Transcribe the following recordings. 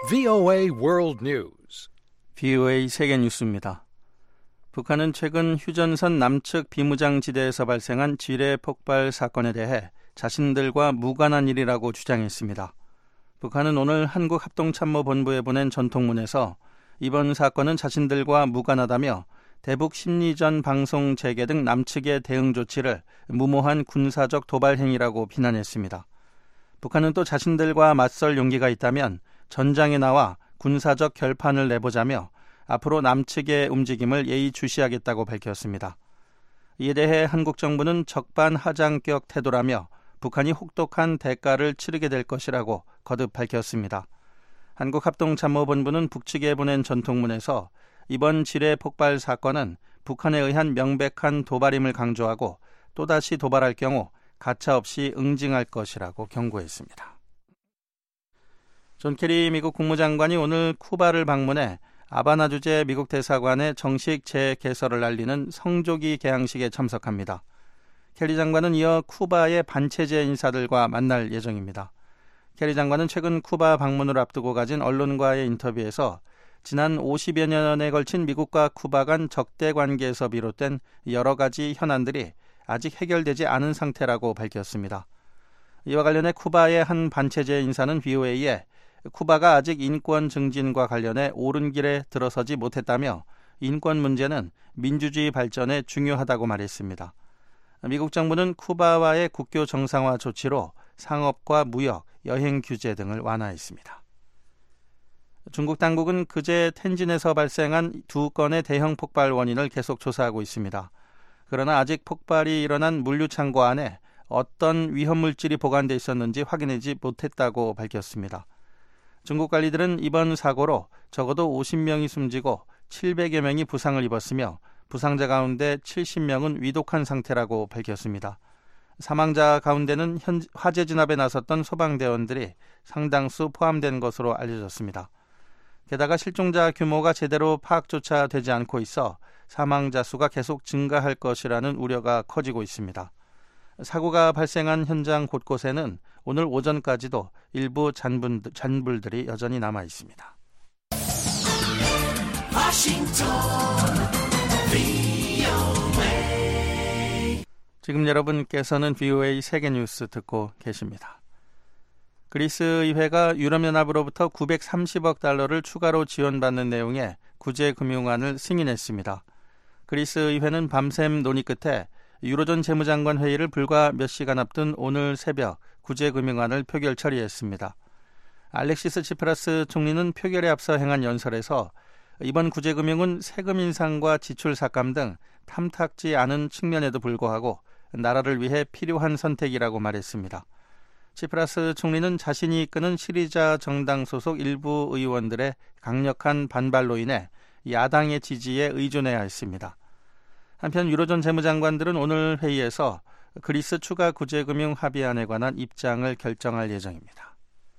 VOA World News. VOA 세계 뉴스입니다. 북한은 최근 휴전선 남측 비무장지대에서 발생한 지뢰 폭발 사건에 대해 자신들과 무관한 일이라고 주장했습니다. 북한은 오늘 한국합동참모본부에 보낸 전통문에서 이번 사건은 자신들과 무관하다며 대북 심리전 방송 재개 등 남측의 대응 조치를 무모한 군사적 도발 행위라고 비난했습니다. 북한은 또 자신들과 맞설 용기가 있다면 전장에 나와 군사적 결판을 내보자며 앞으로 남측의 움직임을 예의주시하겠다고 밝혔습니다. 이에 대해 한국 정부는 적반하장격 태도라며 북한이 혹독한 대가를 치르게 될 것이라고 거듭 밝혔습니다. 한국합동참모본부는 북측에 보낸 전통문에서 이번 지뢰 폭발 사건은 북한에 의한 명백한 도발임을 강조하고 또다시 도발할 경우 가차없이 응징할 것이라고 경고했습니다. 존 케리 미국 국무장관이 오늘 쿠바를 방문해 아바나 주재 미국 대사관의 정식 재개설을 알리는 성조기 개항식에 참석합니다. 케리 장관은 이어 쿠바의 반체제 인사들과 만날 예정입니다. 케리 장관은 최근 쿠바 방문을 앞두고 가진 언론과의 인터뷰에서 지난 50여 년에 걸친 미국과 쿠바 간 적대 관계에서 비롯된 여러 가지 현안들이 아직 해결되지 않은 상태라고 밝혔습니다. 이와 관련해 쿠바의 한 반체제 인사는 VOA에 쿠바가 아직 인권 증진과 관련해 옳은 길에 들어서지 못했다며 인권 문제는 민주주의 발전에 중요하다고 말했습니다. 미국 정부는 쿠바와의 국교 정상화 조치로 상업과 무역, 여행 규제 등을 완화했습니다. 중국 당국은 그제 텐진에서 발생한 2건의 대형 폭발 원인을 계속 조사하고 있습니다. 그러나 아직 폭발이 일어난 물류창고 안에 어떤 위험물질이 보관돼 있었는지 확인하지 못했다고 밝혔습니다. 중국 관리들은 이번 사고로 적어도 50명이 숨지고 700여 명이 부상을 입었으며 부상자 가운데 70명은 위독한 상태라고 밝혔습니다. 사망자 가운데는 화재 진압에 나섰던 소방대원들이 상당수 포함된 것으로 알려졌습니다. 게다가 실종자 규모가 제대로 파악조차 되지 않고 있어 사망자 수가 계속 증가할 것이라는 우려가 커지고 있습니다. 사고가 발생한 현장 곳곳에는 오늘 오전까지도 일부 잔불들이 여전히 남아 있습니다. 지금 여러분께서는 VOA 세계뉴스 듣고 계십니다. 그리스 의회가 유럽연합으로부터 930억 달러를 추가로 지원받는 내용의 구제금융안을 승인했습니다. 그리스 의회는 밤샘 논의 끝에 유로존 재무장관 회의를 불과 몇 시간 앞둔 오늘 새벽 구제금융안을 표결 처리했습니다. 알렉시스 치프라스 총리는 표결에 앞서 행한 연설에서 이번 구제금융은 세금 인상과 지출 삭감 등 탐탁지 않은 측면에도 불구하고 나라를 위해 필요한 선택이라고 말했습니다. 치프라스 총리는 자신이 이끄는 시리자 정당 소속 일부 의원들의 강력한 반발로 인해 야당의 지지에 의존해야 했습니다. 한편 유로존 재무장관들은 오늘 회의에서 그리스 추가 구제금융 합의안에 관한 입장을 결정할 예정입니다.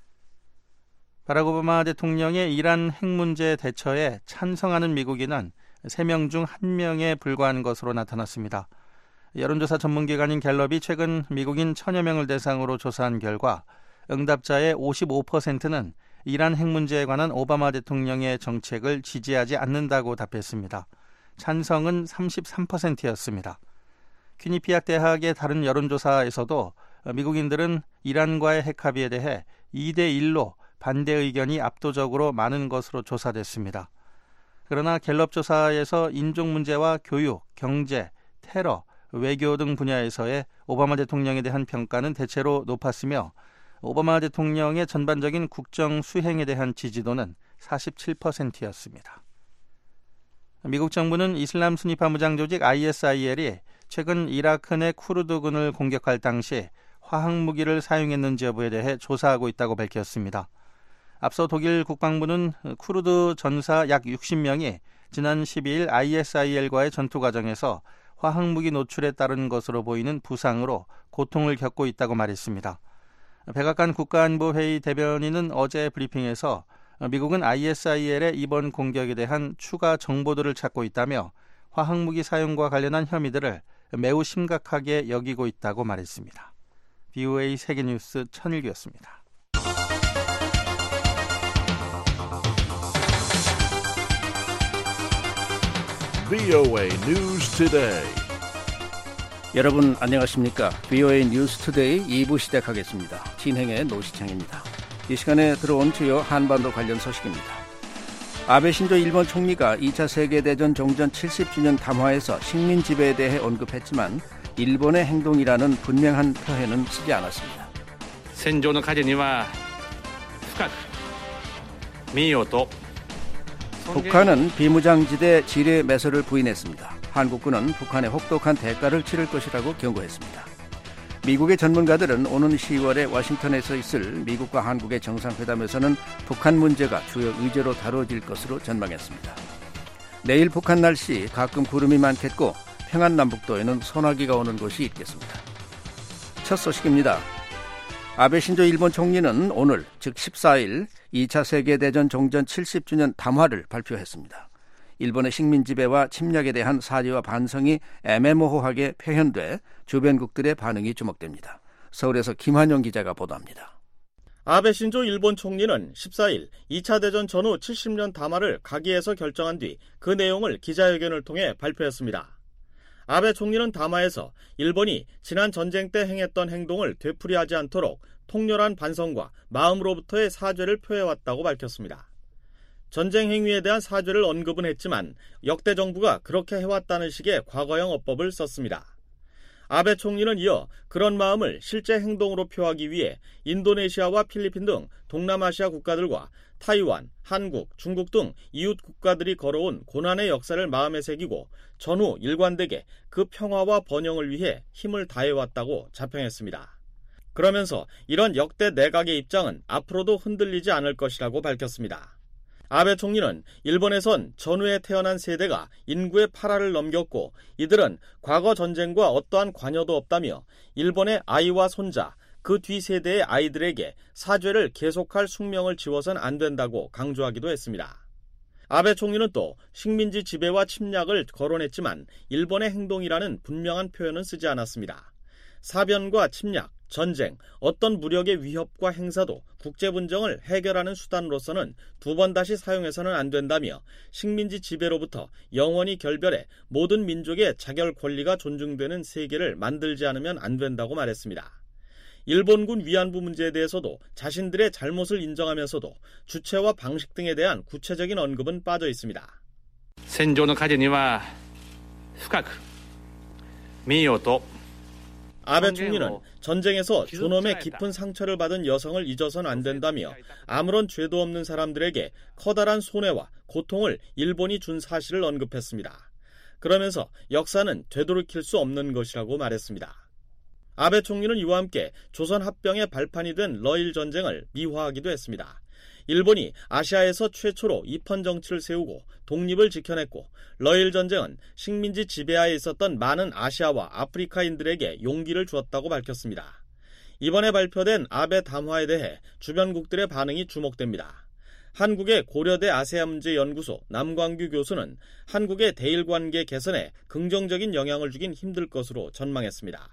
바락 오바마 대통령의 이란 핵 문제 대처에 찬성하는 미국인은 3명 중 1명에 불과한 것으로 나타났습니다. 여론조사 전문기관인 갤럽이 최근 미국인 1000여 명을 대상으로 조사한 결과 응답자의 55%는 이란 핵 문제에 관한 오바마 대통령의 정책을 지지하지 않는다고 답했습니다. 찬성은 33%였습니다. 퀴니피악 대학의 다른 여론조사에서도 미국인들은 이란과의 핵 합의에 대해 2대1로 반대 의견이 압도적으로 많은 것으로 조사됐습니다. 그러나 갤럽 조사에서 인종 문제와 교육, 경제, 테러, 외교 등 분야에서의 오바마 대통령에 대한 평가는 대체로 높았으며 오바마 대통령의 전반적인 국정 수행에 대한 지지도는 47%였습니다. 미국 정부는 이슬람 순위파 무장 조직 ISIL이 최근 이라크 내 쿠르드군을 공격할 당시 화학무기를 사용했는지 여부에 대해 조사하고 있다고 밝혔습니다. 앞서 독일 국방부는 쿠르드 전사 약 60명이 지난 12일 ISIL과의 전투 과정에서 화학무기 노출에 따른 것으로 보이는 부상으로 고통을 겪고 있다고 말했습니다. 백악관 국가안보회의 대변인은 어제 브리핑에서 미국은 ISIL의 이번 공격에 대한 추가 정보들을 찾고 있다며 화학무기 사용과 관련한 혐의들을 매우 심각하게 여기고 있다고 말했습니다. VOA 세계뉴스 천일규였습니다. VOA News Today. 여러분 안녕하십니까? VOA 뉴스 투데이 2부 시작하겠습니다. 진행의 노시창입니다. 이 시간에 들어온 주요 한반도 관련 소식입니다. 아베 신조 일본 총리가 2차 세계대전 종전 70주년 담화에서 식민 지배에 대해 언급했지만 일본의 행동이라는 분명한 표현은 쓰지 않았습니다. 戦場の火事には深く民謡と 북한은 비무장지대 지뢰 매설을 부인했습니다. 한국군은 북한의 혹독한 대가를 치를 것이라고 경고했습니다. 미국의 전문가들은 오는 10월에 워싱턴에서 있을 미국과 한국의 정상회담에서는 북한 문제가 주요 의제로 다뤄질 것으로 전망했습니다. 내일 북한 날씨 가끔 구름이 많겠고 평안남북도에는 소나기가 오는 곳이 있겠습니다. 첫 소식입니다. 아베 신조 일본 총리는 오늘 즉 14일 2차 세계대전 종전 70주년 담화를 발표했습니다. 일본의 식민 지배와 침략에 대한 사죄와 반성이 애매모호하게 표현돼 주변국들의 반응이 주목됩니다. 서울에서 김환영 기자가 보도합니다. 아베 신조 일본 총리는 14일 2차 대전 전후 70년 담화를 가기에서 결정한 뒤 그 내용을 기자회견을 통해 발표했습니다. 아베 총리는 담화에서 일본이 지난 전쟁 때 행했던 행동을 되풀이하지 않도록 통렬한 반성과 마음으로부터의 사죄를 표해왔다고 밝혔습니다. 전쟁 행위에 대한 사죄를 언급은 했지만 역대 정부가 그렇게 해왔다는 식의 과거형 어법을 썼습니다. 아베 총리는 이어 그런 마음을 실제 행동으로 표하기 위해 인도네시아와 필리핀 등 동남아시아 국가들과 타이완, 한국, 중국 등 이웃 국가들이 걸어온 고난의 역사를 마음에 새기고 전후 일관되게 그 평화와 번영을 위해 힘을 다해왔다고 자평했습니다. 그러면서 이런 역대 내각의 입장은 앞으로도 흔들리지 않을 것이라고 밝혔습니다. 아베 총리는 일본에선 전후에 태어난 세대가 인구의 8할을 넘겼고 이들은 과거 전쟁과 어떠한 관여도 없다며 일본의 아이와 손자, 그 뒤 세대의 아이들에게 사죄를 계속할 숙명을 지워선 안 된다고 강조하기도 했습니다. 아베 총리는 또 식민지 지배와 침략을 거론했지만 일본의 행동이라는 분명한 표현은 쓰지 않았습니다. 사변과 침략, 전쟁, 어떤 무력의 위협과 행사도 국제 분쟁을 해결하는 수단으로서는 두 번 다시 사용해서는 안 된다며 식민지 지배로부터 영원히 결별해 모든 민족의 자결 권리가 존중되는 세계를 만들지 않으면 안 된다고 말했습니다. 일본군 위안부 문제에 대해서도 자신들의 잘못을 인정하면서도 주체와 방식 등에 대한 구체적인 언급은 빠져 있습니다. 戦場の火事には深く民謡と 아베 총리는 전쟁에서 존엄의 깊은 상처를 받은 여성을 잊어서는 안 된다며 아무런 죄도 없는 사람들에게 커다란 손해와 고통을 일본이 준 사실을 언급했습니다. 그러면서 역사는 되돌이킬 수 없는 것이라고 말했습니다. 아베 총리는 이와 함께 조선 합병의 발판이 된 러일 전쟁을 미화하기도 했습니다. 일본이 아시아에서 최초로 입헌 정치를 세우고 독립을 지켜냈고 러일 전쟁은 식민지 지배하에 있었던 많은 아시아와 아프리카인들에게 용기를 주었다고 밝혔습니다. 이번에 발표된 아베 담화에 대해 주변국들의 반응이 주목됩니다. 한국의 고려대 아세아문제연구소 남광규 교수는 한국의 대일관계 개선에 긍정적인 영향을 주긴 힘들 것으로 전망했습니다.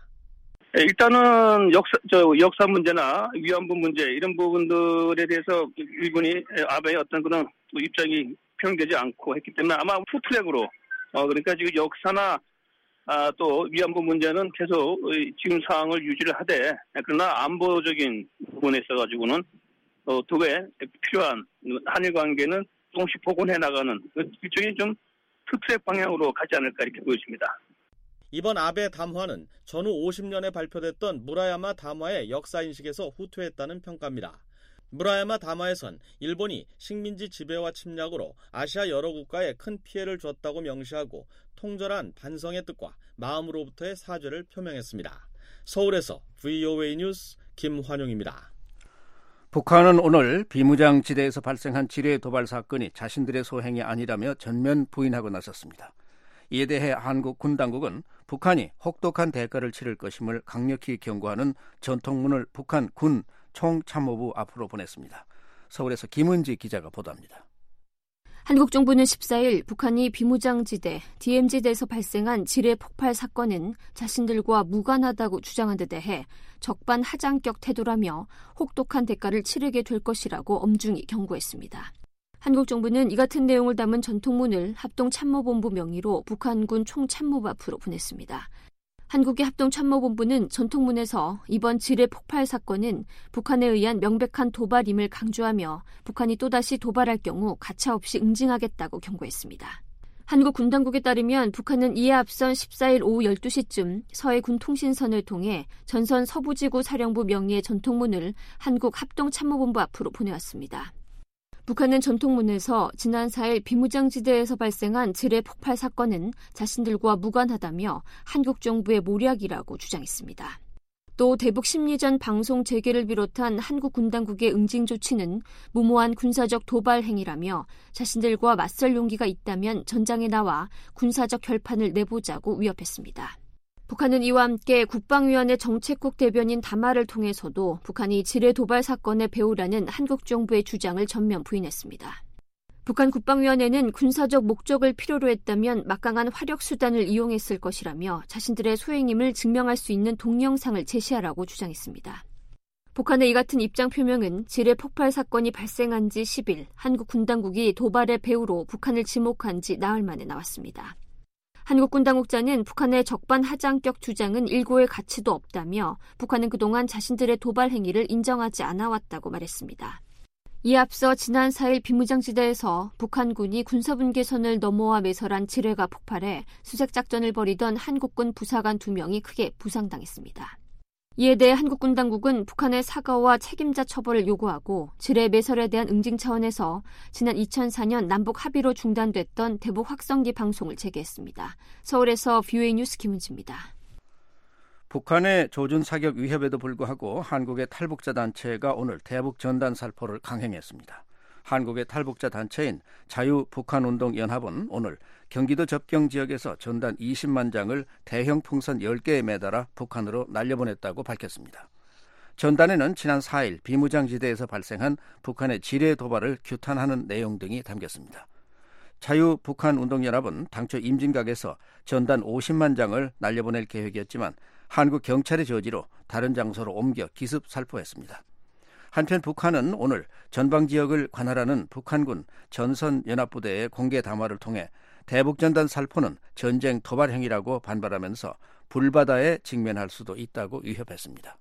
일단은 역사 문제나 위안부 문제 이런 부분들에 대해서 일본이 아베의 어떤 그런 입장이 표현되지 않고 했기 때문에 아마 투트랙으로 그러니까 지금 역사나 또 위안부 문제는 계속 지금 상황을 유지를 하되 그러나 안보적인 부분에 있어가지고는 도에 필요한 한일 관계는 조금씩 복원해 나가는 일종의 좀 투트랙 방향으로 가지 않을까 이렇게 보여집니다. 이번 아베 담화는 전후 50년에 발표됐던 무라야마 담화의 역사인식에서 후퇴했다는 평가입니다. 무라야마 담화에선 일본이 식민지 지배와 침략으로 아시아 여러 국가에 큰 피해를 줬다고 명시하고 통절한 반성의 뜻과 마음으로부터의 사죄를 표명했습니다. 서울에서 VOA 뉴스 김환용입니다. 북한은 오늘 비무장지대에서 발생한 지뢰 도발 사건이 자신들의 소행이 아니라며 전면 부인하고 나섰습니다. 이에 대해 한국 군 당국은 북한이 혹독한 대가를 치를 것임을 강력히 경고하는 전통문을 북한 군 총참모부 앞으로 보냈습니다. 서울에서 김은지 기자가 보도합니다. 한국 정부는 14일 북한이 비무장지대 DMZ에서 발생한 지뢰 폭발 사건은 자신들과 무관하다고 주장한 데 대해 적반하장격 태도라며 혹독한 대가를 치르게 될 것이라고 엄중히 경고했습니다. 한국 정부는 이 같은 내용을 담은 전통문을 합동참모본부 명의로 북한군 총참모부 앞으로 보냈습니다. 한국의 합동참모본부는 전통문에서 이번 지뢰 폭발 사건은 북한에 의한 명백한 도발임을 강조하며 북한이 또다시 도발할 경우 가차없이 응징하겠다고 경고했습니다. 한국 군 당국에 따르면 북한은 이에 앞선 14일 오후 12시쯤 서해 군 통신선을 통해 전선 서부지구 사령부 명의의 전통문을 한국 합동참모본부 앞으로 보내왔습니다. 북한은 전통문에서 지난 4일 비무장지대에서 발생한 지뢰 폭발 사건은 자신들과 무관하다며 한국 정부의 모략이라고 주장했습니다. 또 대북 심리전 방송 재개를 비롯한 한국 군 당국의 응징 조치는 무모한 군사적 도발 행위라며 자신들과 맞설 용기가 있다면 전장에 나와 군사적 결판을 내보자고 위협했습니다. 북한은 이와 함께 국방위원회 정책국 대변인 담화를 통해서도 북한이 지뢰 도발 사건의 배후라는 한국 정부의 주장을 전면 부인했습니다. 북한 국방위원회는 군사적 목적을 필요로 했다면 막강한 화력수단을 이용했을 것이라며 자신들의 소행임을 증명할 수 있는 동영상을 제시하라고 주장했습니다. 북한의 이 같은 입장 표명은 지뢰 폭발 사건이 발생한 지 10일 한국 군 당국이 도발의 배후로 북한을 지목한 지 나흘 만에 나왔습니다. 한국 군 당국자는 북한의 적반하장격 주장은 일고의 가치도 없다며 북한은 그동안 자신들의 도발 행위를 인정하지 않아왔다고 말했습니다. 이에 앞서 지난 4일 비무장지대에서 북한군이 군사분계선을 넘어와 매설한 지뢰가 폭발해 수색작전을 벌이던 한국군 부사관 2명이 크게 부상당했습니다. 이에 대해 한국군 당국은 북한의 사과와 책임자 처벌을 요구하고 지뢰 매설에 대한 응징 차원에서 지난 2004년 남북 합의로 중단됐던 대북 확성기 방송을 재개했습니다. 서울에서 VOA 뉴스 김은지입니다. 북한의 조준 사격 위협에도 불구하고 한국의 탈북자 단체가 오늘 대북 전단 살포를 강행했습니다. 한국의 탈북자 단체인 자유북한운동연합은 오늘 경기도 접경 지역에서 전단 20만 장을 대형 풍선 10개에 매달아 북한으로 날려보냈다고 밝혔습니다. 전단에는 지난 4일 비무장지대에서 발생한 북한의 지뢰 도발을 규탄하는 내용 등이 담겼습니다. 자유북한운동연합은 당초 임진각에서 전단 50만 장을 날려보낼 계획이었지만 한국 경찰의 저지로 다른 장소로 옮겨 기습 살포했습니다. 한편 북한은 오늘 전방지역을 관할하는 북한군 전선연합부대의 공개 담화를 통해 대북전단 살포는 전쟁 도발 행위라고 반발하면서 불바다에 직면할 수도 있다고 위협했습니다.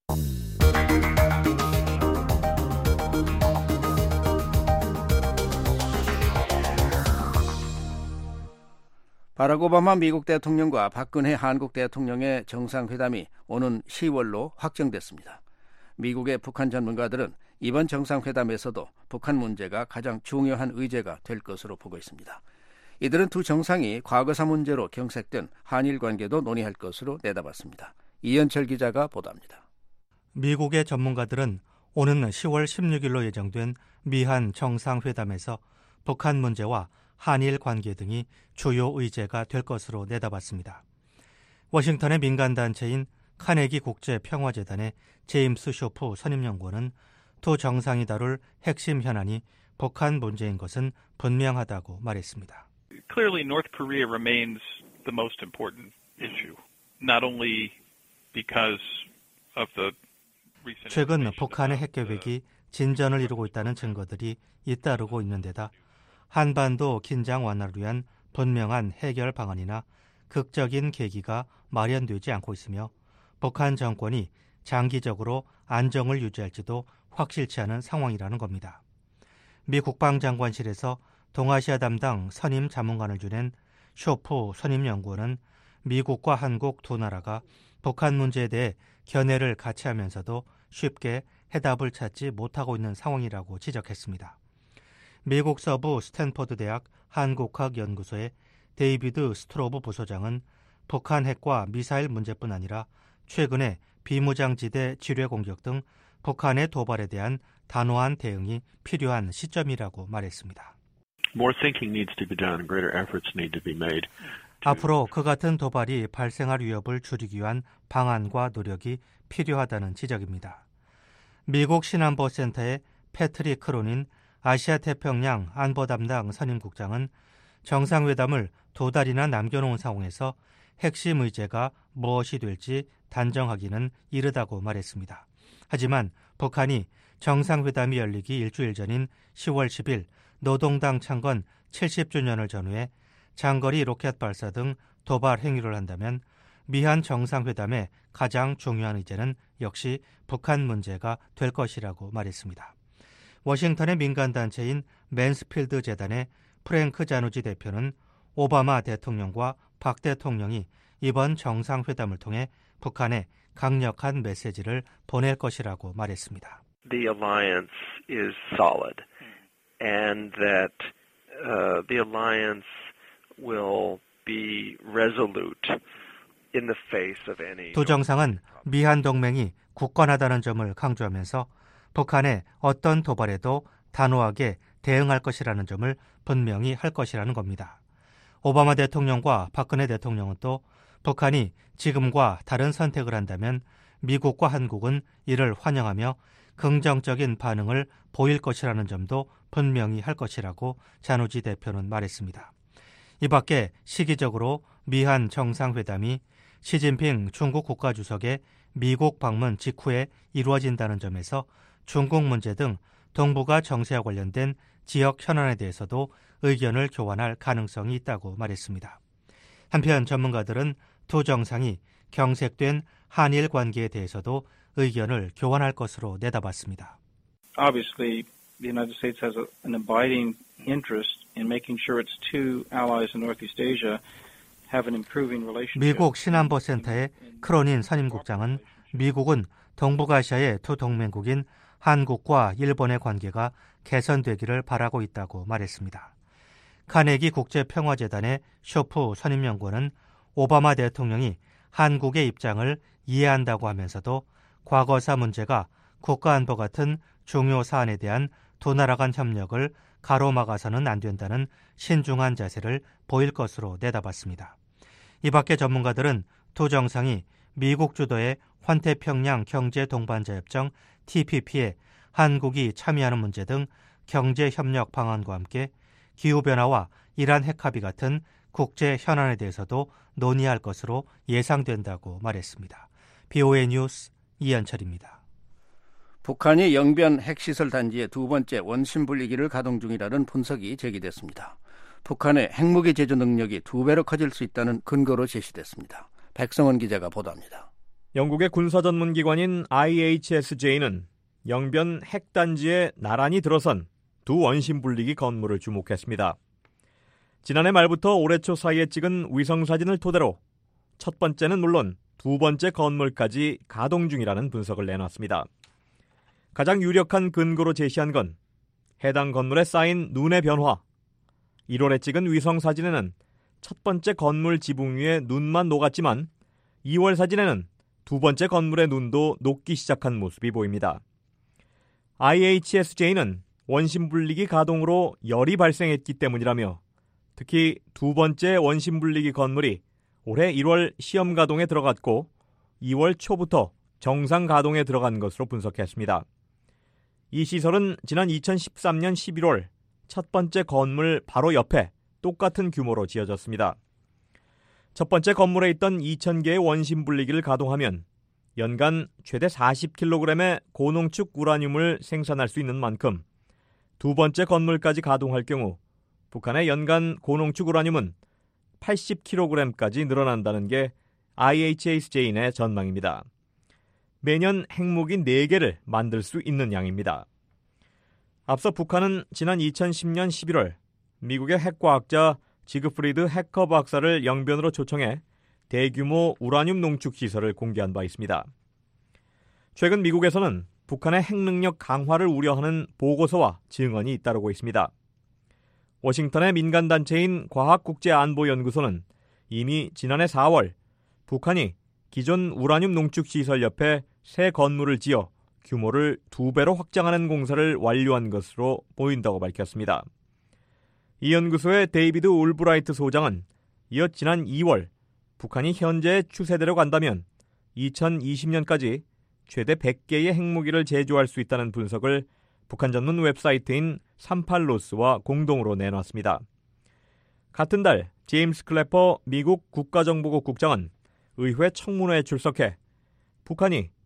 바락 오바마 미국 대통령과 박근혜 한국 대통령의 정상회담이 오는 10월로 확정됐습니다. 미국의 북한 전문가들은 이번 정상회담에서도 북한 문제가 가장 중요한 의제가 될 것으로 보고 있습니다. 이들은 두 정상이 과거사 문제로 경색된 한일 관계도 논의할 것으로 내다봤습니다. 이현철 기자가 보도합니다. 미국의 전문가들은 오는 10월 16일로 예정된 미한 정상회담에서 북한 문제와 한일 관계 등이 주요 의제가 될 것으로 내다봤습니다. 워싱턴의 민간단체인 카네기 국제평화재단의 제임스 쇼프 선임연구원은 두 정상이 다룰 핵심 현안이 북한 문제인 것은 분명하다고 말했습니다. Clearly, North Korea remains the most important issue, not only because of the recent. 최근 북한의 핵 계획이 진전을 이루고 있다는 증거들이 잇따르고 있는 데다 한반도 긴장 완화를 위한 분명한 해결 방안이나 극적인 계기가 마련되지 않고 있으며 북한 정권이 장기적으로 안정을 유지할지도 확실치 않은 상황이라는 겁니다. 미 국방장관실에서 동아시아 담당 선임 자문관을 지낸 쇼프 선임연구원은 미국과 한국 두 나라가 북한 문제에 대해 견해를 같이 하면서도 쉽게 해답을 찾지 못하고 있는 상황이라고 지적했습니다. 미국 서부 스탠퍼드 대학 한국학연구소의 데이비드 스트로브 부소장은 북한 핵과 미사일 문제뿐 아니라 최근에 비무장지대 지뢰 공격 등 북한의 도발에 대한 단호한 대응이 필요한 시점이라고 말했습니다. More thinking needs to be done. Greater efforts need to be made. 앞으로 그 같은 도발이 발생할 위협을 줄이기 위한 방안과 노력이 필요하다는 지적입니다. 미국 신안보센터의 패트릭 크로닌 아시아 태평양 안보 담당 선임국장은 정상회담을 두 달이나 남겨놓은 상황에서 핵심 의제가 무엇이 될지 단정하기는 이르다고 말했습니다. 하지만 북한이 정상회담이 열리기 일주일 전인 10월 10일 노동당 창건 70주년을 전후해 장거리 로켓 발사 등 도발 행위를 한다면 미한 정상회담의 가장 중요한 의제는 역시 북한 문제가 될 것이라고 말했습니다. 워싱턴의 민간단체인 맨스필드 재단의 프랭크 자누지 대표는 오바마 대통령과 박 대통령이 이번 정상회담을 통해 북한에 강력한 메시지를 보낼 것이라고 말했습니다. The alliance is solid and that the alliance will be resolute in the face of any. 두 정상은 미한 동맹이 굳건하다는 점을 강조하면서 북한의 어떤 도발에도 단호하게 대응할 것이라는 점을 분명히 할 것이라는 겁니다. 오바마 대통령과 박근혜 대통령은 또 북한이 지금과 다른 선택을 한다면 미국과 한국은 이를 환영하며 긍정적인 반응을 보일 것이라는 점도 분명히 할 것이라고 자누지 대표는 말했습니다. 이 밖에 시기적으로 미한 정상회담이 시진핑 중국 국가주석의 미국 방문 직후에 이루어진다는 점에서 중국 문제 등 동북아 정세와 관련된 지역 현안에 대해서도 의견을 교환할 가능성이 있다고 말했습니다. 한편 전문가들은 두 정상이 경색된 한일 관계에 대해서도 의견을 교환할 것으로 내다봤습니다. Obviously, the United States has an abiding interest in making sure its two allies in Northeast Asia have an improving relationship. 미국 신안보센터의 크로닌 선임국장은 미국은 동북아시아의 두 동맹국인 한국과 일본의 관계가 개선되기를 바라고 있다고 말했습니다. 카네기 국제평화재단의 쇼프 선임연구원은 오바마 대통령이 한국의 입장을 이해한다고 하면서도 과거사 문제가 국가안보 같은 중요 사안에 대한 두 나라 간 협력을 가로막아서는 안 된다는 신중한 자세를 보일 것으로 내다봤습니다. 이 밖에 전문가들은 두 정상이 미국 주도의 환태평양 경제동반자협정 TPP에 한국이 참여하는 문제 등 경제협력 방안과 함께 기후변화와 이란 핵합의 같은 국제 현안에 대해서도 논의할 것으로 예상된다고 말했습니다. BOA 뉴스 이현철입니다. 북한이 영변 핵시설 단지의 두 번째 원심 분리기를 가동 중이라는 분석이 제기됐습니다. 북한의 핵무기 제조 능력이 2배로 커질 수 있다는 근거로 제시됐습니다. 백성원 기자가 보도합니다. 영국의 군사전문기관인 IHSJ는 영변 핵단지에 나란히 들어선 두 원심분리기 건물을 주목했습니다. 지난해 말부터 올해 초 사이에 찍은 위성사진을 토대로 첫 번째는 물론 두 번째 건물까지 가동 중이라는 분석을 내놨습니다. 가장 유력한 근거로 제시한 건 해당 건물에 쌓인 눈의 변화. 1월에 찍은 위성사진에는 첫 번째 건물 지붕 위에 눈만 녹았지만 2월 사진에는 두 번째 건물의 눈도 녹기 시작한 모습이 보입니다. IHSJ는 원심분리기 가동으로 열이 발생했기 때문이라며 특히 두 번째 원심분리기 건물이 올해 1월 시험 가동에 들어갔고 2월 초부터 정상 가동에 들어간 것으로 분석했습니다. 이 시설은 지난 2013년 11월 첫 번째 건물 바로 옆에 똑같은 규모로 지어졌습니다. 첫 번째 건물에 있던 2,000개의 원심분리기를 가동하면 연간 최대 40kg의 고농축 우라늄을 생산할 수 있는 만큼 두 번째 건물까지 가동할 경우 북한의 연간 고농축 우라늄은 80kg까지 늘어난다는 게 IHSJ의 전망입니다. 매년 핵무기 4개를 만들 수 있는 양입니다. 앞서 북한은 지난 2010년 11월 미국의 핵과학자 지그프리드 해커 박사를 영변으로 초청해 대규모 우라늄 농축 시설을 공개한 바 있습니다. 최근 미국에서는 북한의 핵능력 강화를 우려하는 보고서와 증언이 잇따르고 있습니다. 워싱턴의 민간단체인 과학국제안보연구소는 이미 지난해 4월 북한이 기존 우라늄 농축시설 옆에 새 건물을 지어 규모를 2배로 확장하는 공사를 완료한 것으로 보인다고 밝혔습니다. 이 연구소의 데이비드 올브라이트 소장은 이어 지난 2월 북한이 현재의 추세대로 간다면 2020년까지 최대 100개의 핵무기를 제조할 수 있다는 분석을 북한 전문 웹사이트인 38로스와 공동으로 내놨습니다. 같은 달 제임스 클래퍼 미국 국가정보국 국장은 의회 청문회에 출석해 북한이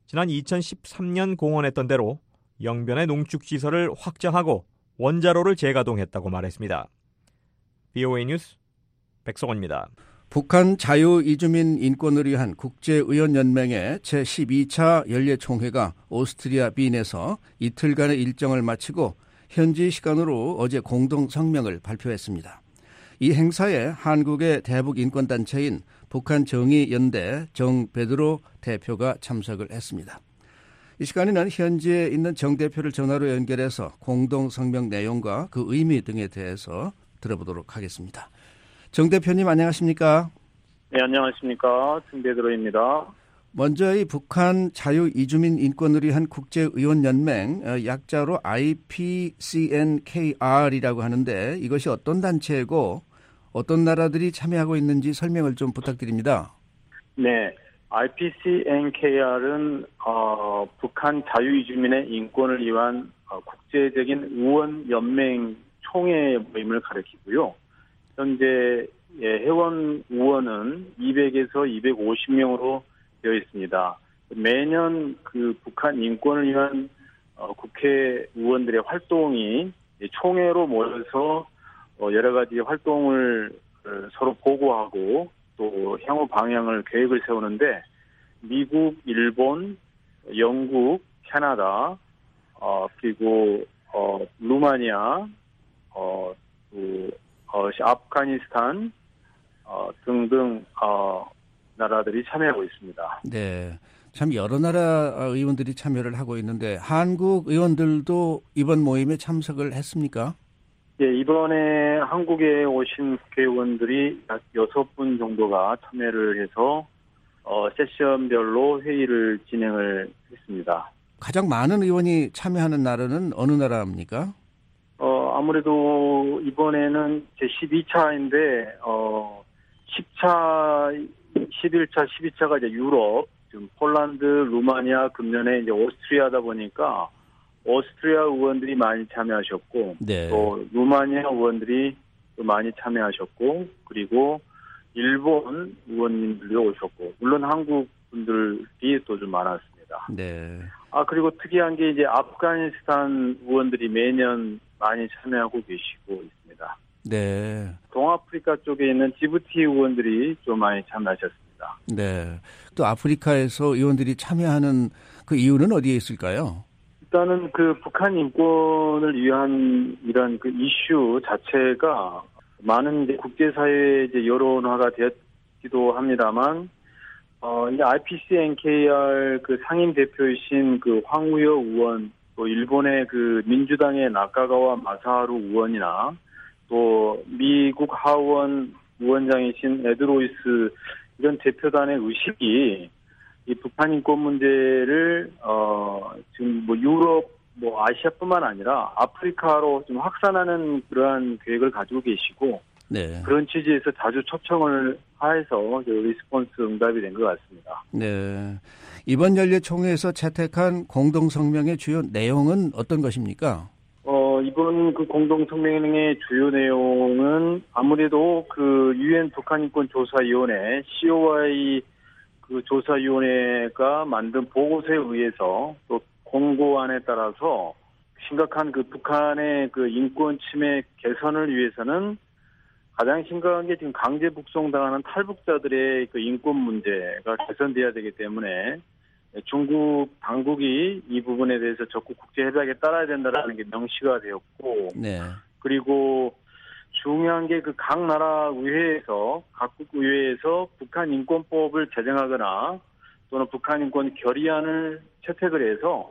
지난 2013년 공언했던 대로 영변의 농축시설을 확장하고 원자로를 재가동했다고 말했습니다. VOA 뉴스 백성원입니다. 북한 자유이주민 인권을 위한 국제의원연맹의 제12차 연례총회가 오스트리아 빈에서 이틀간의 일정을 마치고 현지 시간으로 어제 공동 성명을 발표했습니다. 이 행사에 한국의 대북 인권단체인 북한정의연대 정베드로 대표가 참석을 했습니다. 이 시간에는 현지에 있는 정 대표를 전화로 연결해서 공동 성명 내용과 그 의미 등에 대해서 들어보도록 하겠습니다. 정 대표님 안녕하십니까? 네, 안녕하십니까. 정베드로입니다. 먼저 이 북한 자유이주민 인권을 위한 국제의원연맹, 약자로 IPCNKR이라고 하는데 이것이 어떤 단체이고 어떤 나라들이 참여하고 있는지 설명을 좀 부탁드립니다. 네, IPCNKR은 북한 자유이주민의 인권을 위한 국제적인 의원연맹 총회 모임을 가리키고요. 현재 회원 의원은 200에서 250명으로 되어 있습니다. 매년 그 북한 인권을 위한 국회의원들의 활동이 총회로 모여서 여러 가지 활동을 서로 보고하고 또 향후 방향을 계획을 세우는데 미국, 일본, 영국, 캐나다, 그리고 루마니아, 또 아프가니스탄 등등 나라들이 참여하고 있습니다. 네, 참 여러 나라 의원들이 참여를 하고 있는데 한국 의원들도 이번 모임에 참석을 했습니까? 네, 이번에 한국에 오신 국회의원들이 약 6분 정도가 참여를 해서 세션별로 회의를 진행을 했습니다. 가장 많은 의원이 참여하는 나라는 어느 나라입니까? 아무래도 이번에는 제12차인데 10차, 11차, 12차가 이제 유럽, 지금 폴란드, 루마니아, 금년에 이제 오스트리아다 보니까 오스트리아 의원들이 많이 참여하셨고, 네. 또 루마니아 의원들이 또 많이 참여하셨고, 그리고 일본 의원님들도 오셨고, 물론 한국 분들이 또 좀 많았습니다. 네. 그리고 특이한 게 이제 아프가니스탄 의원들이 매년 많이 참여하고 계시고 있습니다. 네. 동아프리카 쪽에 있는 지부티 의원들이 좀 많이 참여하셨습니다. 네. 또 아프리카에서 의원들이 참여하는 그 이유는 어디에 있을까요? 일단은 그 북한 인권을 위한 이런 그 이슈 자체가 많은 이제 국제사회의 이제 여론화가 되었기도 합니다만, 이제 IPCNKR 그 상임 대표이신 그 황우여 의원, 또 일본의 그 민주당의 나카가와 마사하루 의원이나 또 미국 하원 위원장이신 에드로이스 이런 대표단의 의식이 이 북한 인권 문제를 지금 뭐 유럽, 뭐 아시아뿐만 아니라 아프리카로 좀 확산하는 그러한 계획을 가지고 계시고, 네. 그런 취지에서 자주 초청을 하여서 리스폰스 응답이 된 것 같습니다. 네. 이번 연례총회에서 채택한 공동성명의 주요 내용은 어떤 것입니까? 이번 그 공동성명의 주요 내용은 아무래도 그 UN 북한인권조사위원회 COI 그 조사위원회가 만든 보고서에 의해서 또 공고안에 따라서 심각한 그 북한의 그 인권 침해 개선을 위해서는 가장 심각한 게 지금 강제 북송당하는 탈북자들의 그 인권 문제가 개선돼야 되기 때문에 중국 당국이 이 부분에 대해서 적극 국제 협약에 따라야 된다라는 게 명시가 되었고, 네. 그리고 중요한 게 그 각 나라 의회에서 각국 의회에서 북한 인권법을 제정하거나 또는 북한 인권 결의안을 채택을 해서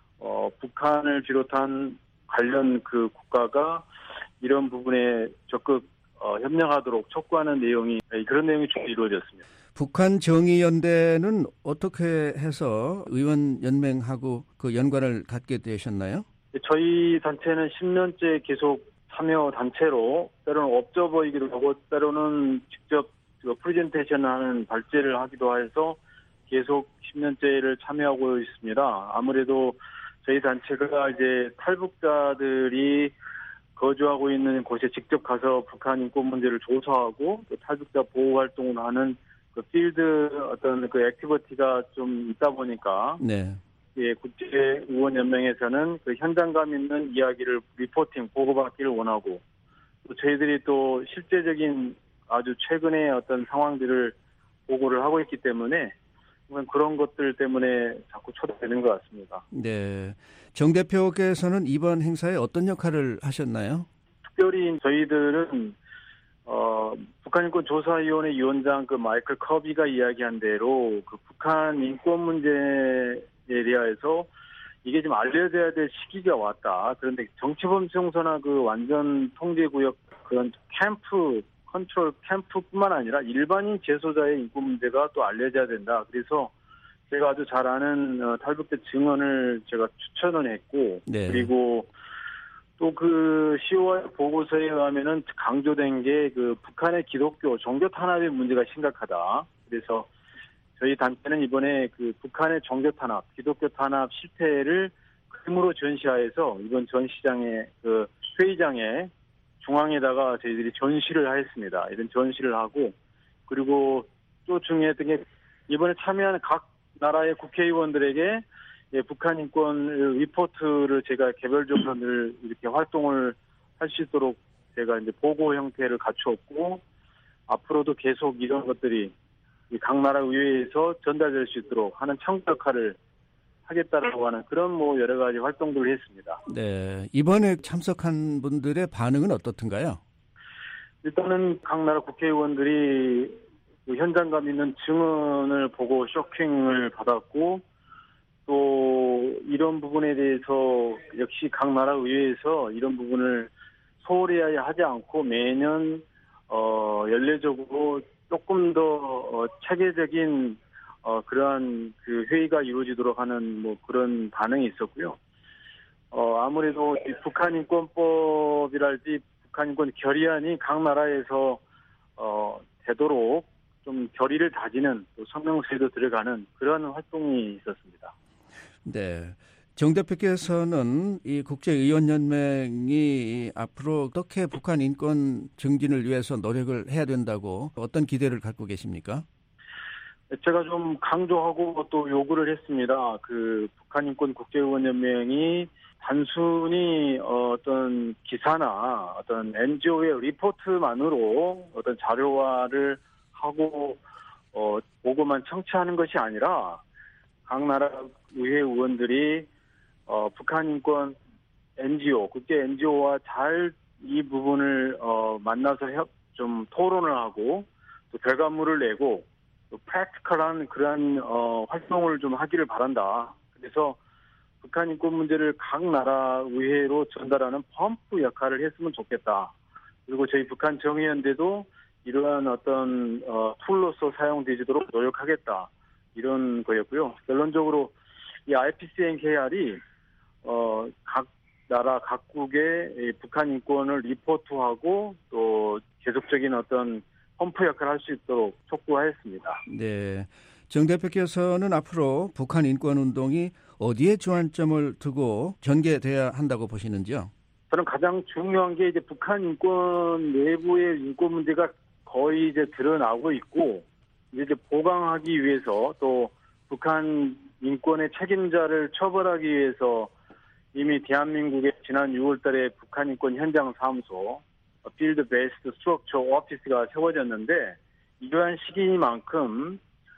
북한을 비롯한 관련 그 국가가 이런 부분에 적극 협력하도록 촉구하는 내용이 그런 내용이 주로 이루어졌습니다. 북한 정의연대는 어떻게 해서 의원연맹하고 그 연관을 갖게 되셨나요? 저희 단체는 10년째 계속 참여 단체로 때로는 업저버이기도 하고 때로는 직접 프레젠테이션을 하는 발제를 하기도 해서 계속 10년째를 참여하고 있습니다. 아무래도 저희 단체가 이제 탈북자들이 거주하고 있는 곳에 직접 가서 북한 인권 문제를 조사하고 또 탈북자 보호 활동을 하는 그 필드 어떤 그 액티비티가 좀 있다 보니까 네. 예, 국제의원연맹에서는 그 현장감 있는 이야기를 리포팅, 보고받기를 원하고 또 저희들이 또 실제적인 아주 최근의 어떤 상황들을 보고를 하고 있기 때문에 그런 것들 때문에 자꾸 초대되는 것 같습니다. 네. 정 대표께서는 이번 행사에 어떤 역할을 하셨나요? 특별히 저희들은 북한인권조사위원회 위원장 그 마이클 커비가 이야기한 대로 그 북한 인권 문제에 대해서 이게 좀 알려져야 될 시기가 왔다. 그런데 정치범 청소나 그 완전 통제구역 그런 캠프 컨트롤 캠프뿐만 아니라 일반인 재소자의 인권 문제가 또 알려져야 된다. 그래서 제가 아주 잘 아는 탈북대 증언을 제가 추천을 했고 네. 그리고 또 그 10월 보고서에 의하면은 강조된 게 그 북한의 기독교 종교 탄압의 문제가 심각하다. 그래서 저희 단체는 이번에 그 북한의 종교 탄압, 기독교 탄압 실태를 그림으로 전시하여서 이번 전시장의 그 회의장에 중앙에다가 저희들이 전시를 하였습니다. 이런 전시를 하고 그리고 또 중요했던 게 이번에 참여하는 각 나라의 국회의원들에게 북한 인권 리포트를 제가 개별적으로 늘 이렇게 활동을 할 수 있도록 제가 이제 보고 형태를 갖추었고 앞으로도 계속 이런 것들이 각 나라 의회에서 전달될 수 있도록 하는 창구 역할을 하겠다라고 하는 그런 여러 가지 활동들을 했습니다. 네. 이번에 참석한 분들의 반응은 어떻던가요? 일단은 각 나라 국회의원들이 현장감 있는 증언을 보고 쇼킹을 받았고 또 이런 부분에 대해서 역시 각 나라 의회에서 이런 부분을 소홀히 하지 않고 매년 연례적으로 조금 더 체계적인 그러한 그 회의가 이루어지도록 하는 그런 반응이 있었고요. 아무래도 이 북한 인권법이랄지 북한 인권 결의안이 각 나라에서 되도록 좀 결의를 다지는 또 성명서에도 들어가는 그런 활동이 있었습니다. 네. 정 대표께서는 이 국제의원연맹이 앞으로 어떻게 북한 인권 증진을 위해서 노력을 해야 된다고 어떤 기대를 갖고 계십니까? 제가 좀 강조하고 또 요구를 했습니다. 그 북한 인권 국제의원연맹이 단순히 어떤 기사나 어떤 NGO의 리포트만으로 어떤 자료화를 하고 보고만 청취하는 것이 아니라 각 나라 의회 의원들이 북한 인권 NGO, 국제 NGO와 잘 이 부분을 만나서 좀 토론을 하고 또 결과물을 내고 또 프랙티컬한 그러한 활동을 좀 하기를 바란다. 그래서 북한 인권 문제를 각 나라 의회로 전달하는 펌프 역할을 했으면 좋겠다. 그리고 저희 북한 정의연대도 이러한 어떤 툴로서 사용되도록 노력하겠다. 이런 거였고요. 결론적으로 이 IPCNKR이 각 나라 각국의 북한 인권을 리포트하고 또 계속적인 어떤 펌프 역할을 할 수 있도록 촉구하였습니다. 네, 정 대표께서는 앞으로 북한 인권 운동이 어디에 주안점을 두고 전개돼야 한다고 보시는지요? 저는 가장 중요한 게 이제 북한 인권 내부의 인권 문제가 거의 이제 드러나고 있고 이제 보강하기 위해서 또 북한 인권의 책임자를 처벌하기 위해서 이미 대한민국의 지난 6월달에 북한 인권 현장 사무소 필드 베이스드 스트럭처 오피스가 세워졌는데 이러한 시기만큼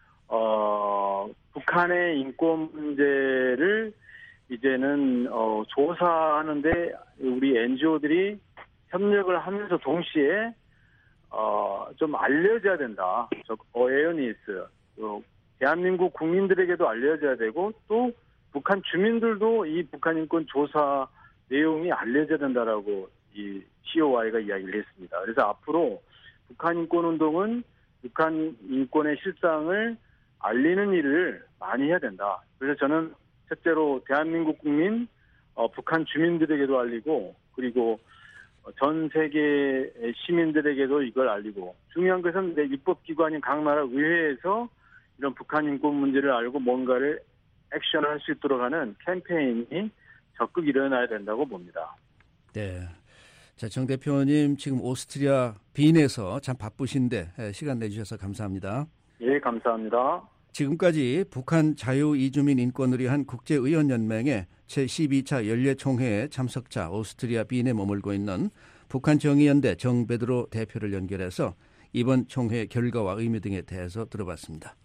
북한의 인권 문제를 이제는 조사하는데 우리 NGO들이 협력을 하면서 동시에 좀 알려져야 된다. 어웨어니스 대한민국 국민들에게도 알려져야 되고 또 북한 주민들도 이 북한 인권 조사 내용이 알려져야 된다라고 이 COI가 이야기를 했습니다. 그래서 앞으로 북한 인권 운동은 북한 인권의 실상을 알리는 일을 많이 해야 된다. 그래서 저는 첫째로 대한민국 국민, 북한 주민들에게도 알리고 그리고 전 세계 시민들에게도 이걸 알리고 중요한 것은 입법기관인 각 나라 의회에서 이런 북한 인권 문제를 알고 뭔가를 액션을 할 수 있도록 하는 캠페인이 적극 일어나야 된다고 봅니다. 네. 자, 정 대표님 지금 오스트리아 빈에서 참 바쁘신데 시간 내주셔서 감사합니다. 예, 감사합니다. 지금까지 북한 자유이주민 인권을 위한 국제의원연맹의 제12차 연례총회의 참석자 오스트리아 빈에 머물고 있는 북한 정의연대 정베드로 대표를 연결해서 이번 총회 결과와 의미 등에 대해서 들어봤습니다.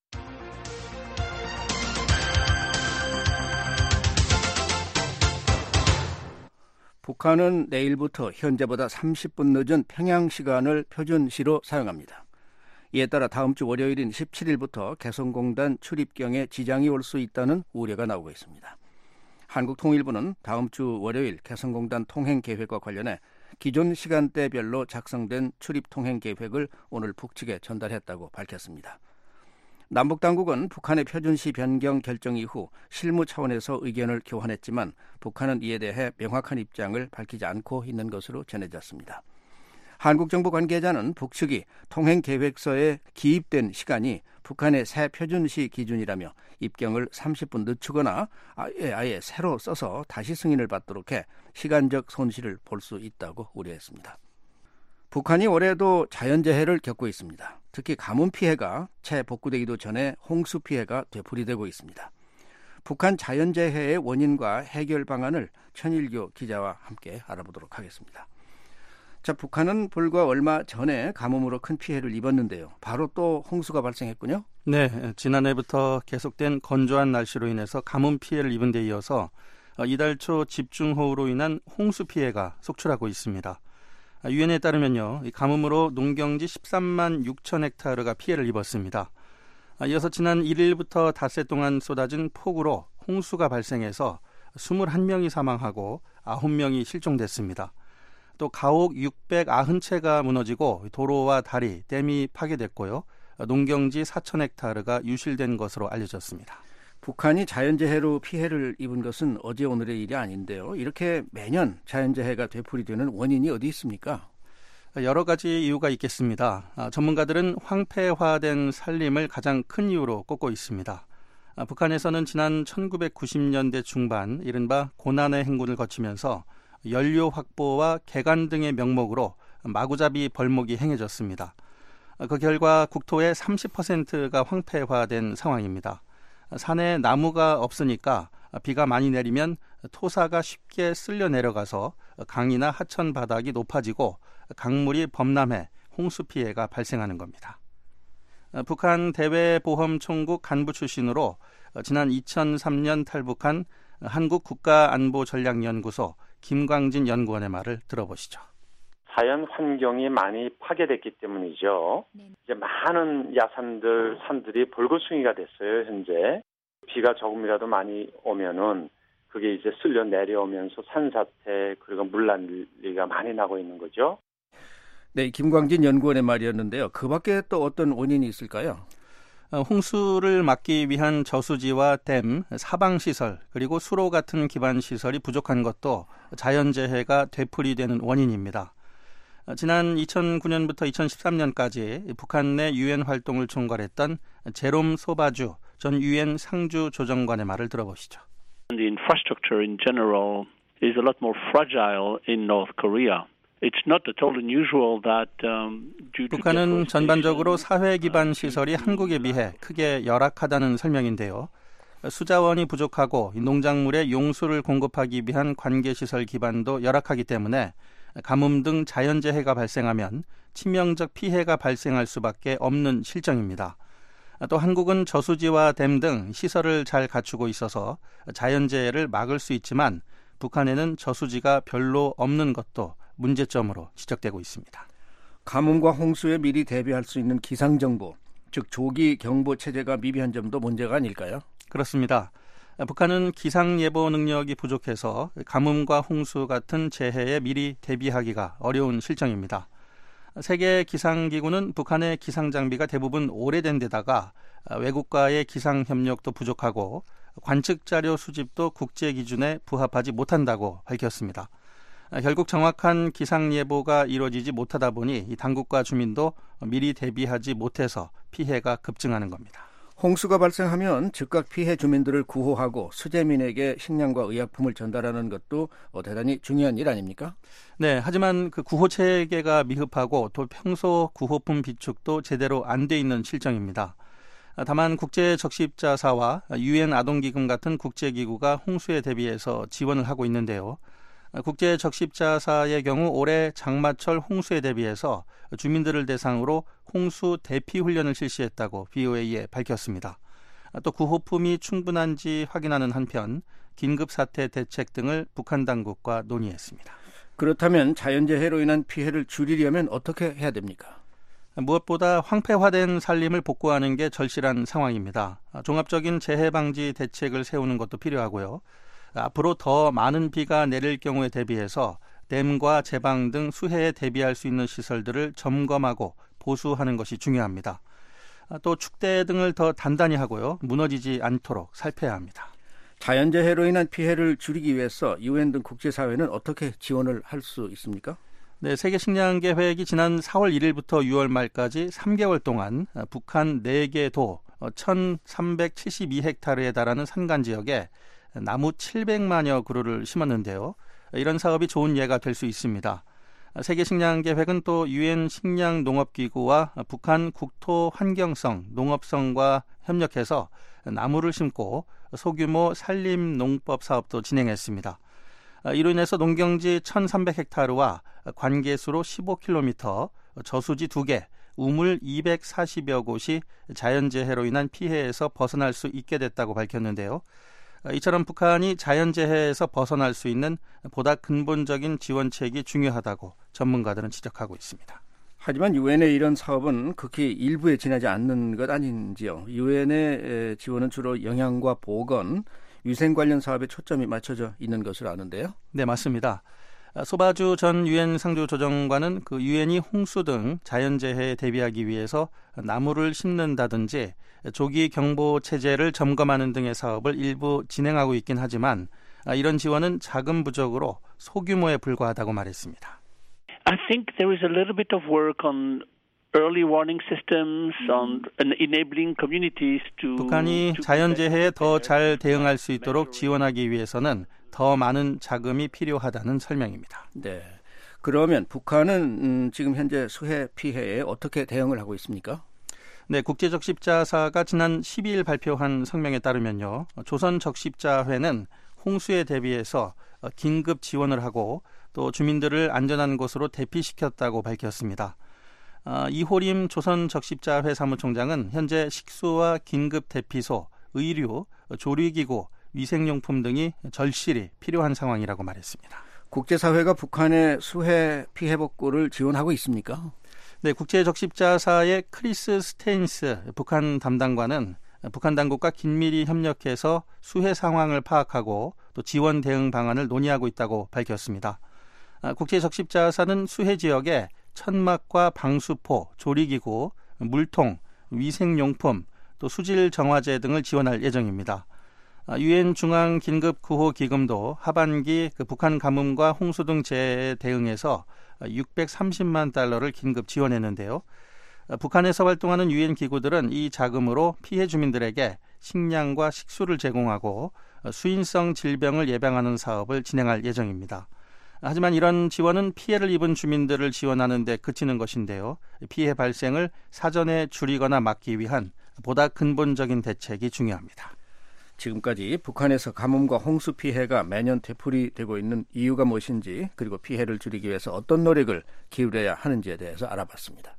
북한은 내일부터 현재보다 30분 늦은 평양 시간을 표준시로 사용합니다. 이에 따라 다음 주 월요일인 17일부터 개성공단 출입경에 지장이 올 수 있다는 우려가 나오고 있습니다. 한국통일부는 다음 주 월요일 개성공단 통행 계획과 관련해 기존 시간대별로 작성된 출입 통행 계획을 오늘 북측에 전달했다고 밝혔습니다. 남북당국은 북한의 표준시 변경 결정 이후 실무 차원에서 의견을 교환했지만 북한은 이에 대해 명확한 입장을 밝히지 않고 있는 것으로 전해졌습니다. 한국 정부 관계자는 북측이 통행계획서에 기입된 시간이 북한의 새 표준시 기준이라며 입경을 30분 늦추거나 아예 새로 써서 다시 승인을 받도록 해 시간적 손실을 볼 수 있다고 우려했습니다. 북한이 올해도 자연재해를 겪고 있습니다. 특히 가뭄 피해가 채 복구되기도 전에 홍수 피해가 되풀이되고 있습니다. 북한 자연재해의 원인과 해결 방안을 천일교 기자와 함께 알아보도록 하겠습니다. 자, 북한은 불과 얼마 전에 가뭄으로 큰 피해를 입었는데요. 바로 또 홍수가 발생했군요. 네, 지난해부터 계속된 건조한 날씨로 인해서 가뭄 피해를 입은 데 이어서 이달 초 집중호우로 인한 홍수 피해가 속출하고 있습니다. 유엔에 따르면요, 가뭄으로 농경지 13만 6천 헥타르가 피해를 입었습니다. 이어서 지난 1일부터 닷새 동안 쏟아진 폭우로 홍수가 발생해서 21명이 사망하고 9명이 실종됐습니다. 또 가옥 690채가 무너지고 도로와 다리, 댐이 파괴됐고요. 농경지 4천 헥타르가 유실된 것으로 알려졌습니다. 북한이 자연재해로 피해를 입은 것은 어제 오늘의 일이 아닌데요. 이렇게 매년 자연재해가 되풀이되는 원인이 어디 있습니까? 여러 가지 이유가 있겠습니다. 전문가들은 황폐화된 산림을 가장 큰 이유로 꼽고 있습니다. 북한에서는 지난 1990년대 중반 이른바 고난의 행군을 거치면서 연료 확보와 개간 등의 명목으로 마구잡이 벌목이 행해졌습니다. 그 결과 국토의 30%가 황폐화된 상황입니다. 산에 나무가 없으니까 비가 많이 내리면 토사가 쉽게 쓸려 내려가서 강이나 하천 바닥이 높아지고 강물이 범람해 홍수 피해가 발생하는 겁니다. 북한 대외보험총국 간부 출신으로 지난 2003년 탈북한 한국국가안보전략연구소 김광진 연구원의 말을 들어보시죠. 자연 환경이 많이 파괴됐기 때문이죠. 이제 많은 야산들, 산들이 벌거숭이가 됐어요, 현재. 비가 조금이라도 많이 오면은 그게 이제 쓸려 내려오면서 산사태 그리고 물난리가 많이 나고 있는 거죠. 네, 김광진 연구원의 말이었는데요. 그 밖에 또 어떤 원인이 있을까요? 홍수를 막기 위한 저수지와 댐, 사방시설, 그리고 수로 같은 기반시설이 부족한 것도 자연재해가 되풀이되는 원인입니다. 지난 2009년부터 2013년까지 북한 내 유엔 활동을 총괄했던 제롬 소바주 전 유엔 상주 조정관의 말을 들어보시죠. The infrastructure in general is a lot more fragile in North Korea. It's not at all unusual that due to 북한은 전반적으로 사회 기반 시설이 한국에 비해 크게 열악하다는 설명인데요. 수자원이 부족하고 농작물에 용수를 공급하기 위한 관계시설 기반도 열악하기 때문에 가뭄 등 자연재해가 발생하면 치명적 피해가 발생할 수밖에 없는 실정입니다. 또 한국은 저수지와 댐 등 시설을 잘 갖추고 있어서 자연재해를 막을 수 있지만 북한에는 저수지가 별로 없는 것도 문제점으로 지적되고 있습니다. 가뭄과 홍수에 미리 대비할 수 있는 기상정보, 즉 조기 경보 체제가 미비한 점도 문제가 아닐까요? 그렇습니다. 북한은 기상예보 능력이 부족해서 가뭄과 홍수 같은 재해에 미리 대비하기가 어려운 실정입니다. 세계 기상기구는 북한의 기상장비가 대부분 오래된 데다가 외국과의 기상협력도 부족하고 관측자료 수집도 국제기준에 부합하지 못한다고 밝혔습니다. 결국 정확한 기상예보가 이루어지지 못하다 보니 이 당국과 주민도 미리 대비하지 못해서 피해가 급증하는 겁니다. 홍수가 발생하면 즉각 피해 주민들을 구호하고 수재민에게 식량과 의약품을 전달하는 것도 대단히 중요한 일 아닙니까? 네, 하지만 그 구호 체계가 미흡하고 또 평소 구호품 비축도 제대로 안 돼 있는 실정입니다. 다만 국제적십자사와 UN 아동기금 같은 국제기구가 홍수에 대비해서 지원을 하고 있는데요. 국제적십자사의 경우 올해 장마철 홍수에 대비해서 주민들을 대상으로 홍수 대피 훈련을 실시했다고 VOA에 밝혔습니다. 또 구호품이 충분한지 확인하는 한편 긴급사태 대책 등을 북한 당국과 논의했습니다. 그렇다면 자연재해로 인한 피해를 줄이려면 어떻게 해야 됩니까? 무엇보다 황폐화된 산림을 복구하는 게 절실한 상황입니다. 종합적인 재해 방지 대책을 세우는 것도 필요하고요. 앞으로 더 많은 비가 내릴 경우에 대비해서 댐과 제방 등 수해에 대비할 수 있는 시설들을 점검하고 보수하는 것이 중요합니다. 또 축대 등을 더 단단히 하고요. 무너지지 않도록 살펴야 합니다. 자연재해로 인한 피해를 줄이기 위해서 UN 등 국제사회는 어떻게 지원을 할 수 있습니까? 네, 세계식량계획이 지난 4월 1일부터 6월 말까지 3개월 동안 북한 4개 도 1,372헥타르에 달하는 산간 지역에 나무 700만여 그루를 심었는데요. 이런 사업이 좋은 예가 될 수 있습니다. 세계식량계획은 또 UN 식량농업기구와 북한 국토환경성, 농업성과 협력해서 나무를 심고 소규모 산림농법 사업도 진행했습니다. 이로 인해서 농경지 1,300헥타르와 관계수로 15km, 저수지 2개, 우물 240여 곳이 자연재해로 인한 피해에서 벗어날 수 있게 됐다고 밝혔는데요. 이처럼 북한이 자연재해에서 벗어날 수 있는 보다 근본적인 지원책이 중요하다고 전문가들은 지적하고 있습니다. 하지만 유엔의 이런 사업은 극히 일부에 지나지 않는 것 아닌지요. 유엔의 지원은 주로 영양과 보건, 위생 관련 사업에 초점이 맞춰져 있는 것으로 아는데요. 네, 맞습니다. 소바주 전 유엔 상주조정관은 그 유엔이 홍수 등 자연재해에 대비하기 위해서 나무를 심는다든지 조기 경보 체제를 점검하는 등의 사업을 일부 진행하고 있긴 하지만 이런 지원은 자금 부족으로 소규모에 불과하다고 말했습니다. I think there is a little bit of work on early warning systems, on enabling communities to. 북한이 자연재해에 더 잘 대응할 수 있도록 지원하기 위해서는 더 많은 자금이 필요하다는 설명입니다. 네. 그러면 북한은 지금 현재 수해 피해에 어떻게 대응을 하고 있습니까? 네, 국제적십자사가 지난 12일 발표한 성명에 따르면요. 조선적십자회는 홍수에 대비해서 긴급 지원을 하고 또 주민들을 안전한 곳으로 대피시켰다고 밝혔습니다. 이호림 조선적십자회 사무총장은 현재 식수와 긴급 대피소, 의류, 조리기구, 위생용품 등이 절실히 필요한 상황이라고 말했습니다. 국제사회가 북한의 수해 피해 복구를 지원하고 있습니까? 네, 국제적십자사의 크리스 스테인스 북한 담당관은 북한 당국과 긴밀히 협력해서 수해 상황을 파악하고 또 지원 대응 방안을 논의하고 있다고 밝혔습니다. 국제적십자사는 수해 지역에 천막과 방수포, 조리기구, 물통, 위생용품, 또 수질 정화제 등을 지원할 예정입니다. 유엔 중앙긴급구호기금도 하반기 북한 가뭄과 홍수 등 재해에 대응해서 630만 달러를 긴급 지원했는데요. 북한에서 활동하는 유엔 기구들은 이 자금으로 피해 주민들에게 식량과 식수를 제공하고 수인성 질병을 예방하는 사업을 진행할 예정입니다. 하지만 이런 지원은 피해를 입은 주민들을 지원하는 데 그치는 것인데요. 피해 발생을 사전에 줄이거나 막기 위한 보다 근본적인 대책이 중요합니다. 지금까지 북한에서 가뭄과 홍수 피해가 매년 되풀이되고 있는 이유가 무엇인지 그리고 피해를 줄이기 위해서 어떤 노력을 기울여야 하는지에 대해서 알아봤습니다.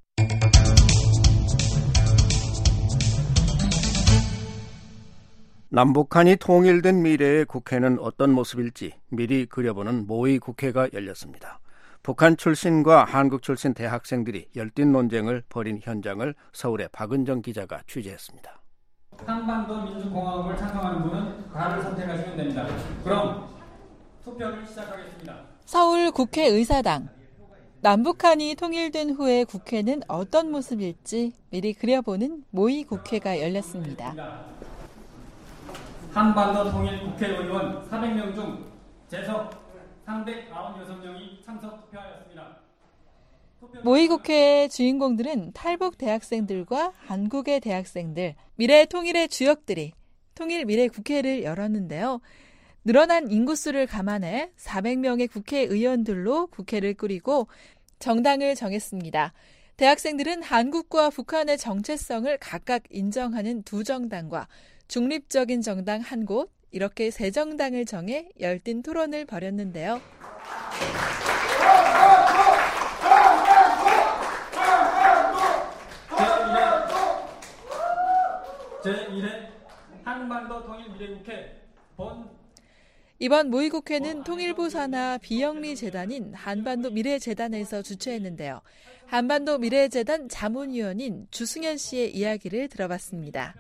남북한이 통일된 미래의 국회는 어떤 모습일지 미리 그려보는 모의 국회가 열렸습니다. 북한 출신과 한국 출신 대학생들이 열띤 논쟁을 벌인 현장을 서울의 박은정 기자가 취재했습니다. 한반도 민주공화국을 찬성하는 분은 가를 선택하시면 됩니다. 그럼 투표를 시작하겠습니다. 서울 국회의사당. 남북한이 통일된 후에 국회는 어떤 모습일지 미리 그려보는 모의 국회가 열렸습니다. 한반도 통일 국회의원 400명 중 재석 396명이 참석 투표하였습니다. 모의국회의 주인공들은 탈북 대학생들과 한국의 대학생들, 미래 통일의 주역들이 통일 미래 국회를 열었는데요. 늘어난 인구수를 감안해 400명의 국회의원들로 국회를 꾸리고 정당을 정했습니다. 대학생들은 한국과 북한의 정체성을 각각 인정하는 두 정당과 중립적인 정당 한 곳, 이렇게 세 정당을 정해 열띤 토론을 벌였는데요. 제1회 한반도 통일 미래국회 이번 모의국회는 통일부 산하 비영리 재단인 한반도 미래재단에서 주최했는데요. 한반도 미래재단 자문위원인 주승현 씨의 이야기를 들어봤습니다.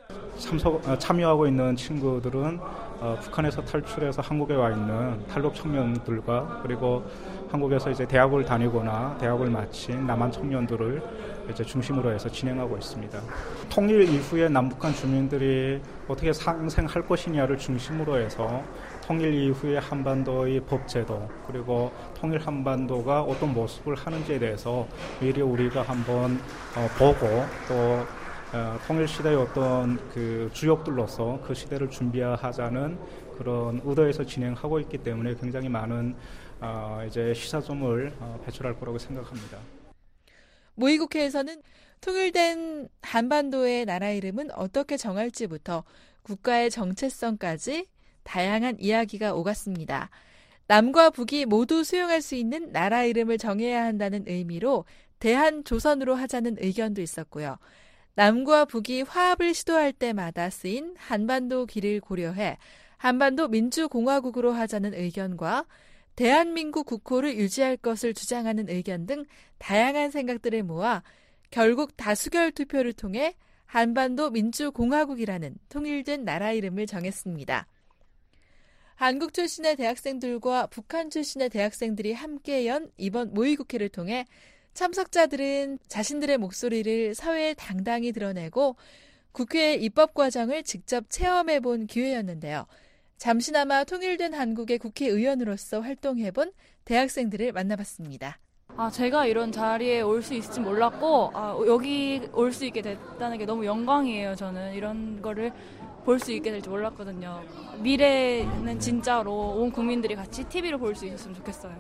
참여하고 있는 친구들은 북한에서 탈출해서 한국에 와 있는 탈북 청년들과 그리고 한국에서 이제 대학을 다니거나 대학을 마친 남한 청년들을 이제 중심으로 해서 진행하고 있습니다. 통일 이후에 남북한 주민들이 어떻게 상생할 것이냐를 중심으로 해서 통일 이후에 한반도의 법제도 그리고 통일 한반도가 어떤 모습을 하는지에 대해서 미리 우리가 한번 보고 또 통일 시대의 어떤 그 주역들로서 그 시대를 준비하자는 그런 의도에서 진행하고 있기 때문에 굉장히 많은 이제 시사점을 배출할 거라고 생각합니다. 모의국회에서는 통일된 한반도의 나라 이름은 어떻게 정할지부터 국가의 정체성까지 다양한 이야기가 오갔습니다. 남과 북이 모두 수용할 수 있는 나라 이름을 정해야 한다는 의미로 대한조선으로 하자는 의견도 있었고요. 남과 북이 화합을 시도할 때마다 쓰인 한반도 길을 고려해 한반도 민주공화국으로 하자는 의견과 대한민국 국호를 유지할 것을 주장하는 의견 등 다양한 생각들을 모아 결국 다수결 투표를 통해 한반도 민주공화국이라는 통일된 나라 이름을 정했습니다. 한국 출신의 대학생들과 북한 출신의 대학생들이 함께 연 이번 모의국회를 통해 참석자들은 자신들의 목소리를 사회에 당당히 드러내고 국회의 입법 과정을 직접 체험해본 기회였는데요. 잠시나마 통일된 한국의 국회의원으로서 활동해본 대학생들을 만나봤습니다. 제가 이런 자리에 올 수 있을지 몰랐고 여기 올 수 있게 됐다는 게 너무 영광이에요. 저는 이런 거를 볼 수 있게 될지 몰랐거든요. 미래는 진짜로 온 국민들이 같이 TV로 볼 수 있었으면 좋겠어요.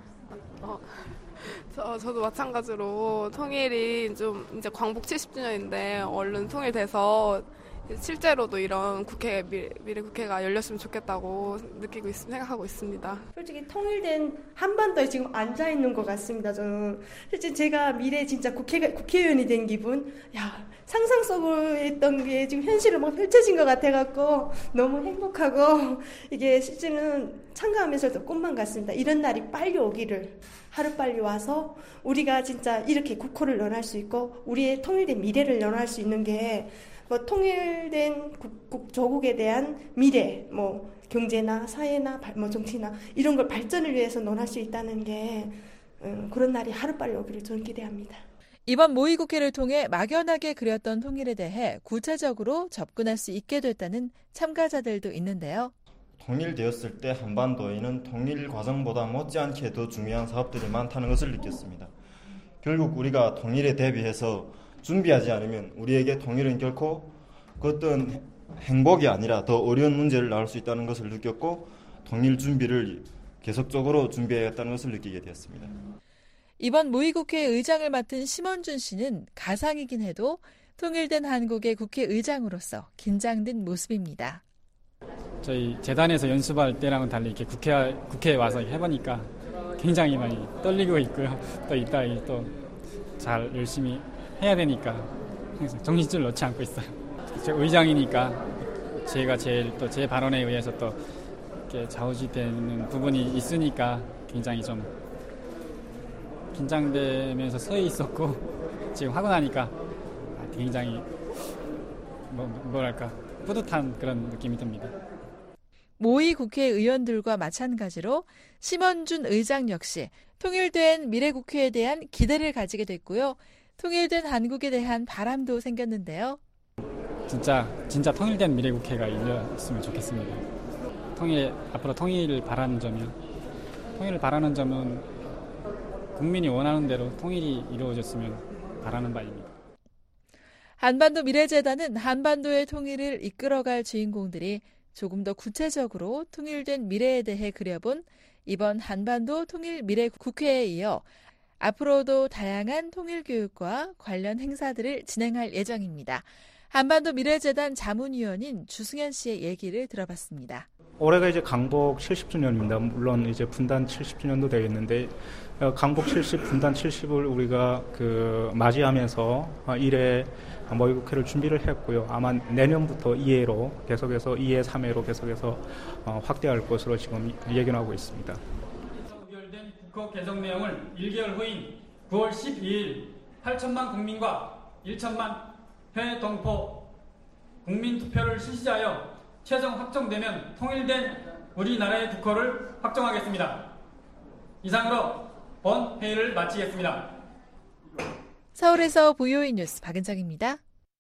저도 마찬가지로 통일이 좀 이제 광복 70주년인데 얼른 통일돼서 실제로도 이런 미래 국회가 열렸으면 좋겠다고 생각하고 있습니다. 솔직히 통일된 한반도에 지금 앉아 있는 것 같습니다. 저는 실제 제가 미래 진짜 국회의원이 된 기분, 상상 속에 있던 게 지금 현실로 막 펼쳐진 것 같아갖고 너무 행복하고 이게 실제는 참가하면서도 꿈만 같습니다. 이런 날이 빨리 오기를. 하루 빨리 와서 우리가 진짜 이렇게 국호를 연할 수 있고 우리의 통일된 미래를 연할 수 있는 게 통일된 조국에 대한 미래, 경제나 사회나 정치나 이런 걸 발전을 위해서 논할 수 있다는 게 그런 날이 하루빨리 오기를 저는 기대합니다. 이번 모의국회를 통해 막연하게 그렸던 통일에 대해 구체적으로 접근할 수 있게 됐다는 참가자들도 있는데요. 통일되었을 때 한반도에는 통일 과정보다 못지않게 더 중요한 사업들이 많다는 것을 느꼈습니다. 결국 우리가 통일에 대비해서 준비하지 않으면 우리에게 통일은 결코 그 어떤 행복이 아니라 더 어려운 문제를 낳을 수 있다는 것을 느꼈고 통일 준비를 계속적으로 준비해야겠다는 것을 느끼게 되었습니다. 이번 모의국회 의장을 맡은 심원준 씨는 가상이긴 해도 통일된 한국의 국회의장으로서 긴장된 모습입니다. 저희 재단에서 연습할 때랑은 달리 이렇게 국회에 와서 해보니까 굉장히 많이 떨리고 있고요. 또 이따 또 잘 열심히 해야 되니까 항상 정신줄 놓지 않고 있어요. 제가 의장이니까 제가 제일 또 제 발언에 의해서 또 이렇게 좌우지되는 부분이 있으니까 굉장히 좀 긴장되면서 서 있었고 지금 하고 나니까 굉장히 뭐랄까 뿌듯한 그런 느낌이 듭니다. 모의 국회의원들과 마찬가지로 심원준 의장 역시 통일된 미래국회에 대한 기대를 가지게 됐고요. 통일된 한국에 대한 바람도 생겼는데요. 진짜 통일된 미래국회가 열렸으면 좋겠습니다. 앞으로 통일을 바라는 점은 국민이 원하는 대로 통일이 이루어졌으면 바라는 바입니다. 한반도 미래재단은 한반도의 통일을 이끌어갈 주인공들이 조금 더 구체적으로 통일된 미래에 대해 그려본 이번 한반도 통일 미래 국회에 이어 앞으로도 다양한 통일 교육과 관련 행사들을 진행할 예정입니다. 한반도 미래재단 자문위원인 주승현 씨의 얘기를 들어봤습니다. 올해가 이제 강복 70주년입니다. 물론 이제 분단 70주년도 되겠는데 강복 70, 분단 70을 우리가 맞이하면서 1회 모의국회를 준비를 했고요. 아마 내년부터 2회로 계속해서 2회, 3회로 계속해서 확대할 것으로 지금 예견하고 있습니다. 의결된 국허 개정 내용을 1개월 후인 9월 12일 8천만 국민과 1천만 해외 동포 국민 투표를 실시하여 최종 확정되면 통일된 우리나라의 국허를 확정하겠습니다. 이상으로 본 회의를 마치겠습니다. 서울에서 VOA 뉴스 박은정입니다.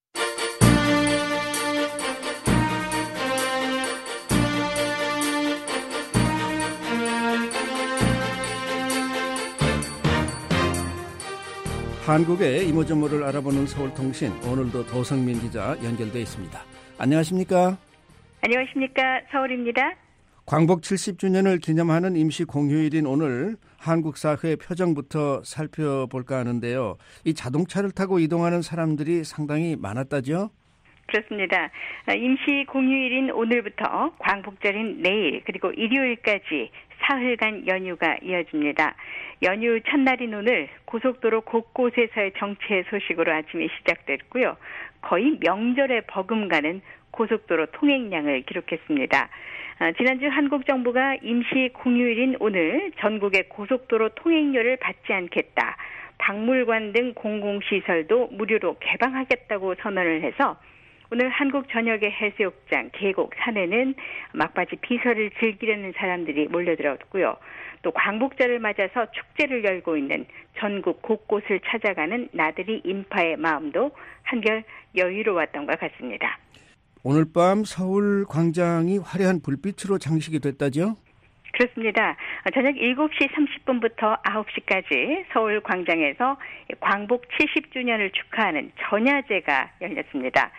한국의 이모저모를 알아보는 서울통신, 오늘도 도성민 기자 연결돼 있습니다. 안녕하십니까? 안녕하십니까? 서울입니다. 광복 70주년을 기념하는 임시 공휴일인 오늘 한국 사회의 표정부터 살펴볼까 하는데요. 이 자동차를 타고 이동하는 사람들이 상당히 많았다죠? 그렇습니다. 임시 공휴일인 오늘부터 광복절인 내일 그리고 일요일까지 사흘간 연휴가 이어집니다. 연휴 첫날인 오늘 고속도로 곳곳에서의 정체 소식으로 아침이 시작됐고요. 거의 명절에 버금가는 고속도로 통행량을 기록했습니다. 지난주 한국 정부가 임시 공휴일인 오늘 전국의 고속도로 통행료를 받지 않겠다. 박물관 등 공공시설도 무료로 개방하겠다고 선언을 해서 오늘 한국 전역의 해수욕장, 계곡, 산에는 막바지 비설을 즐기려는 사람들이 몰려들었고요. 또 광복절을 맞아서 축제를 열고 있는 전국 곳곳을 찾아가는 나들이 인파의 마음도 한결 여유로웠던 것 같습니다. 오늘 밤 서울 광장이 화려한 불빛으로 장식이 됐다죠? 그렇습니다. 저녁 7시 30분부터 9시까지 서울 광장에서 광복 70주년을 축하하는 전야제가 열렸습니다.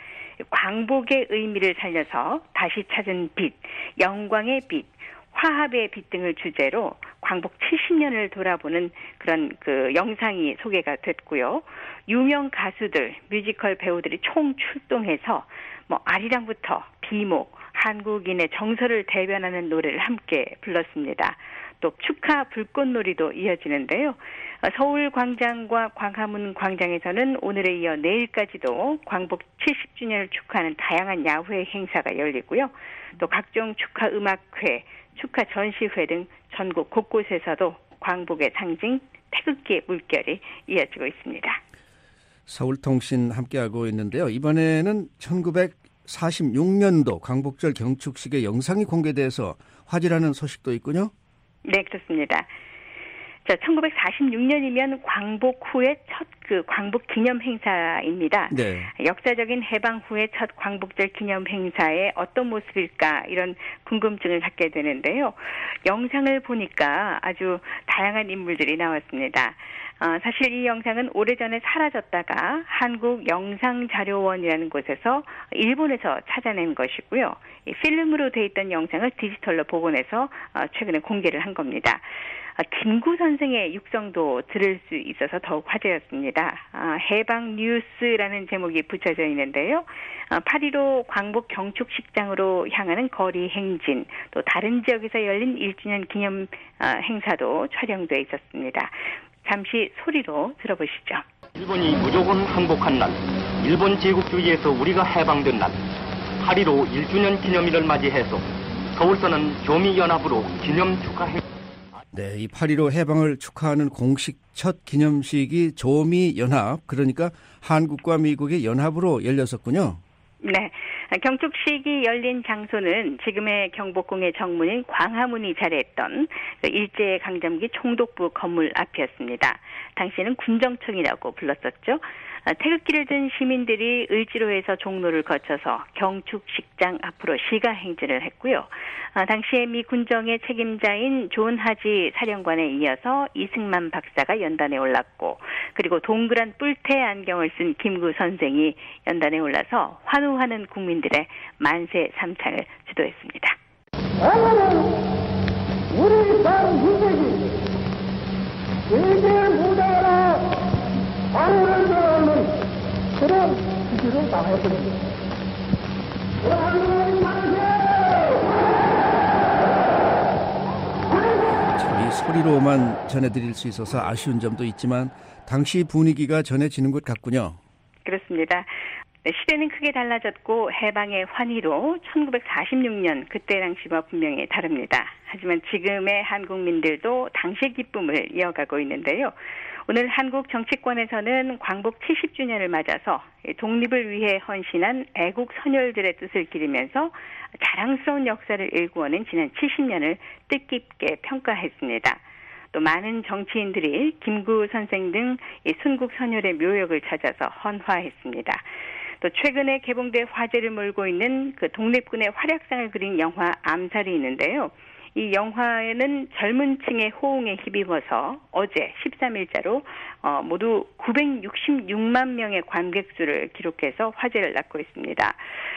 광복의 의미를 살려서 다시 찾은 빛, 영광의 빛, 화합의 빛 등을 주제로 광복 70년을 돌아보는 그런 영상이 소개가 됐고요. 유명 가수들, 뮤지컬 배우들이 총 출동해서 아리랑부터 비목, 한국인의 정서를 대변하는 노래를 함께 불렀습니다. 또 축하 불꽃놀이도 이어지는데요. 서울 광장과 광화문 광장에서는 오늘에 이어 내일까지도 광복 70주년을 축하하는 다양한 야외 행사가 열리고요. 또 각종 축하 음악회, 축하 전시회 등 전국 곳곳에서도 광복의 상징 태극기의 물결이 이어지고 있습니다. 서울통신 함께하고 있는데요. 이번에는 1946년도 광복절 경축식의 영상이 공개돼서 화제라는 소식도 있군요. 네, 그렇습니다. 1946년이면 광복 후의 첫 광복 기념 행사입니다. 네. 역사적인 해방 후의 첫 광복절 기념 행사에 어떤 모습일까 이런 궁금증을 갖게 되는데요. 영상을 보니까 아주 다양한 인물들이 나왔습니다. 사실 이 영상은 오래전에 사라졌다가 한국영상자료원이라는 곳에서 일본에서 찾아낸 것이고요. 이 필름으로 돼 있던 영상을 디지털로 복원해서 최근에 공개를 한 겁니다. 김구 선생의 육성도 들을 수 있어서 더욱 화제였습니다. 해방 뉴스라는 제목이 붙여져 있는데요. 8.15 광복 경축식장으로 향하는 거리 행진, 또 다른 지역에서 열린 1주년 기념 행사도 촬영돼 있었습니다. 잠시 소리로 들어보시죠. 일본이 무조건 항복한 날, 일본 제국주의에서 우리가 해방된 날, 8.15 1주년 기념일을 맞이해서 서울서는 교미연합으로 기념 축하 행사. 네, 이 8.15 해방을 축하하는 공식 첫 기념식이 조미연합, 그러니까 한국과 미국의 연합으로 열렸었군요. 네, 경축식이 열린 장소는 지금의 경복궁의 정문인 광화문이 자리했던 일제강점기 총독부 건물 앞이었습니다. 당시에는 군정청이라고 불렀었죠. 태극기를 든 시민들이 을지로에서 종로를 거쳐서 경축식장 앞으로 시가 행진을 했고요. 당시에 미 군정의 책임자인 존 하지 사령관에 이어서 이승만 박사가 연단에 올랐고, 그리고 동그란 뿔테 안경을 쓴 김구 선생이 연단에 올라서 환호하는 국민들의 만세 삼창을 주도했습니다. 우리 땅 인생이 세계 무장하라 방어를 들어가는 그런 기질을 당했습니다. 이 소리로만 전해드릴 수 있어서 아쉬운 점도 있지만 당시 분위기가 전해지는 것 같군요. 그렇습니다. 시대는 크게 달라졌고 해방의 환희도 1946년 그때 당시와 분명히 다릅니다. 하지만 지금의 한국민들도 당시의 기쁨을 이어가고 있는데요. 오늘 한국 정치권에서는 광복 70주년을 맞아서 독립을 위해 헌신한 애국 선열들의 뜻을 기리면서 자랑스러운 역사를 일구어낸 지난 70년을 뜻깊게 평가했습니다. 또 많은 정치인들이 김구 선생 등 순국 선열의 묘역을 찾아서 헌화했습니다. 또 최근에 개봉돼 화제를 몰고 있는 그 독립군의 활약상을 그린 영화 암살이 있는데요. 이 영화에는 젊은 층의 호응에 힘입어서 어제 13일자로 모두 966만 명의 관객 수를 기록해서 화제를 낳고 있습니다.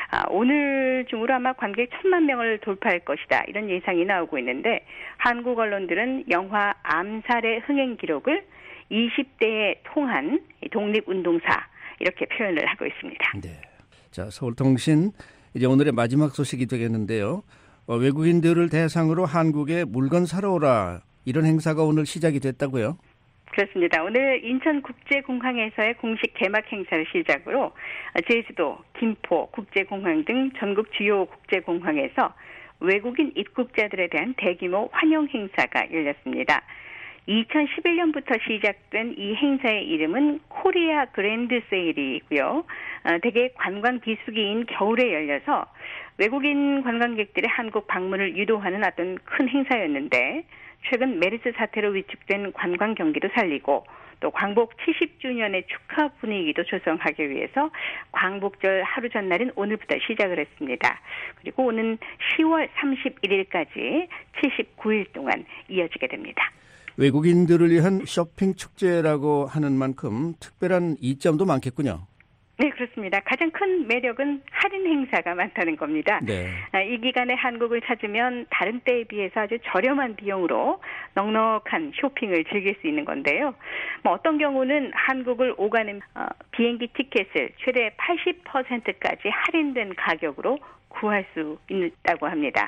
오늘 중으로 아마 관객 1,000만 명을 돌파할 것이다, 이런 예상이 나오고 있는데, 한국 언론들은 영화 암살의 흥행 기록을 20대의 통한 독립운동사, 이렇게 표현을 하고 있습니다. 네. 자, 서울통신 이제 오늘의 마지막 소식이 되겠는데요. 외국인들을 대상으로 한국에 물건 사러 오라, 이런 행사가 오늘 시작이 됐다고요? 그렇습니다. 오늘 인천국제공항에서의 공식 개막 행사를 시작으로 제주도, 김포 국제공항 등 전국 주요 국제공항에서 외국인 입국자들에 대한 대규모 환영 행사가 열렸습니다. 2011년부터 시작된 이 행사의 이름은 코리아 그랜드 세일이고요. 대개 관광 비수기인 겨울에 열려서 외국인 관광객들의 한국 방문을 유도하는 어떤 큰 행사였는데, 최근 메르스 사태로 위축된 관광 경기도 살리고 또 광복 70주년의 축하 분위기도 조성하기 위해서 광복절 하루 전날인 오늘부터 시작을 했습니다. 그리고 오는 10월 31일까지 79일 동안 이어지게 됩니다. 외국인들을 위한 쇼핑 축제라고 하는 만큼 특별한 이점도 많겠군요. 네, 그렇습니다. 가장 큰 매력은 할인 행사가 많다는 겁니다. 네. 이 기간에 한국을 찾으면 다른 때에 비해서 아주 저렴한 비용으로 넉넉한 쇼핑을 즐길 수 있는 건데요. 어떤 경우는 한국을 오가는 비행기 티켓을 최대 80%까지 할인된 가격으로 구할 수 있다고 합니다.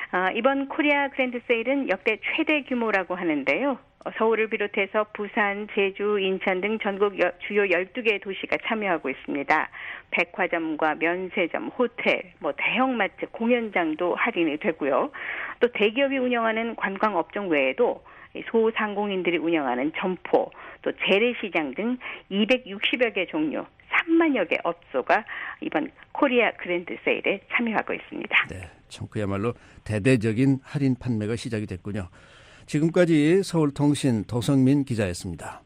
이번 코리아 그랜드 세일은 역대 최대 규모라고 하는데요. 서울을 비롯해서 부산, 제주, 인천 등 전국 주요 12개의 도시가 참여하고 있습니다. 백화점과 면세점, 호텔, 대형마트, 공연장도 할인이 되고요. 또 대기업이 운영하는 관광업종 외에도 소상공인들이 운영하는 점포, 또 재래시장 등 260여 개 종류, 3만여 개 업소가 이번 코리아 그랜드 세일에 참여하고 있습니다. 네, 참 그야말로 대대적인 할인 판매가 시작이 됐군요. 지금까지 서울통신 도성민 기자였습니다.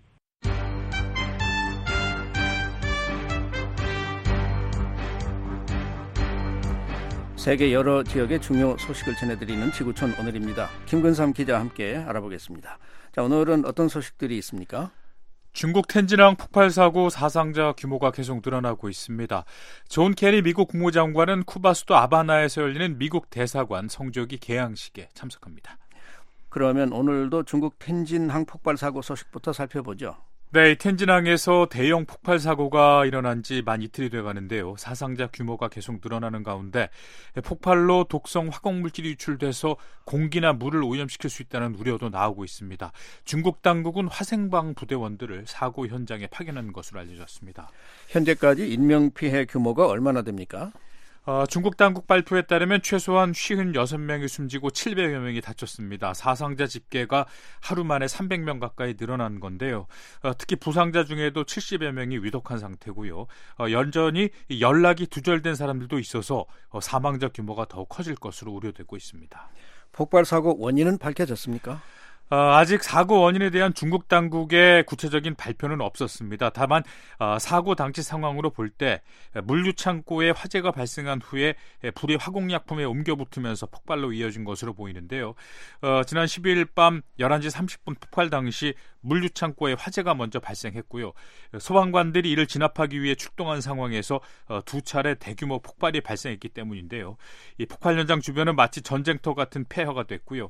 세계 여러 지역의 중요 소식을 전해드리는 지구촌 오늘입니다. 김근삼 기자와 함께 알아보겠습니다. 자, 오늘은 어떤 소식들이 있습니까? 중국 텐진항 폭발 사고 사상자 규모가 계속 늘어나고 있습니다. 존 케리 미국 국무장관은 쿠바 수도 아바나에서 열리는 미국 대사관 성조기 개항식에 참석합니다. 그러면 오늘도 중국 텐진항 폭발 사고 소식부터 살펴보죠. 네, 텐진항에서 대형 폭발 사고가 일어난 지 만 이틀이 돼가는데요. 사상자 규모가 계속 늘어나는 가운데 폭발로 독성 화학물질이 유출돼서 공기나 물을 오염시킬 수 있다는 우려도 나오고 있습니다. 중국 당국은 화생방 부대원들을 사고 현장에 파견한 것으로 알려졌습니다. 현재까지 인명피해 규모가 얼마나 됩니까? 중국 당국 발표에 따르면 최소한 56명이 숨지고 700여 명이 다쳤습니다. 사상자 집계가 하루 만에 300명 가까이 늘어난 건데요. 특히 부상자 중에도 70여 명이 위독한 상태고요. 여전히 연락이 두절된 사람들도 있어서 사망자 규모가 더 커질 것으로 우려되고 있습니다. 폭발 사고 원인은 밝혀졌습니까? 아직 사고 원인에 대한 중국 당국의 구체적인 발표는 없었습니다. 다만 사고 당시 상황으로 볼 때 물류 창고에 화재가 발생한 후에 불이 화공약품에 옮겨붙으면서 폭발로 이어진 것으로 보이는데요. 지난 12일 밤 11시 30분 폭발 당시 물류 창고에 화재가 먼저 발생했고요. 소방관들이 이를 진압하기 위해 출동한 상황에서 두 차례 대규모 폭발이 발생했기 때문인데요. 이 폭발 현장 주변은 마치 전쟁터 같은 폐허가 됐고요.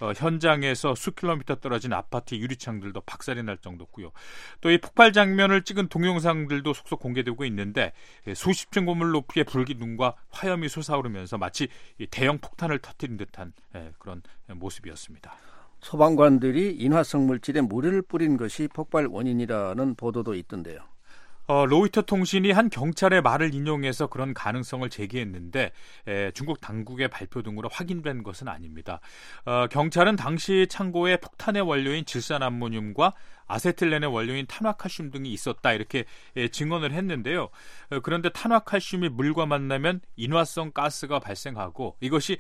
현장에서 수 킬로미터 떨어진 아파트 유리창들도 박살이 날 정도고요. 또 이 폭발 장면을 찍은 동영상들도 속속 공개되고 있는데 수십 층 건물 높이의 불기둥과 화염이 솟아오르면서 마치 대형 폭탄을 터뜨린 듯한 그런 모습이었습니다. 소방관들이 인화성 물질에 물을 뿌린 것이 폭발 원인이라는 보도도 있던데요. 로이터 통신이 한 경찰의 말을 인용해서 그런 가능성을 제기했는데 중국 당국의 발표 등으로 확인된 것은 아닙니다. 경찰은 당시 창고에 폭탄의 원료인 질산암모늄과 아세틸렌의 원료인 탄화칼슘 등이 있었다 이렇게 증언을 했는데요. 그런데 탄화칼슘이 물과 만나면 인화성 가스가 발생하고 이것이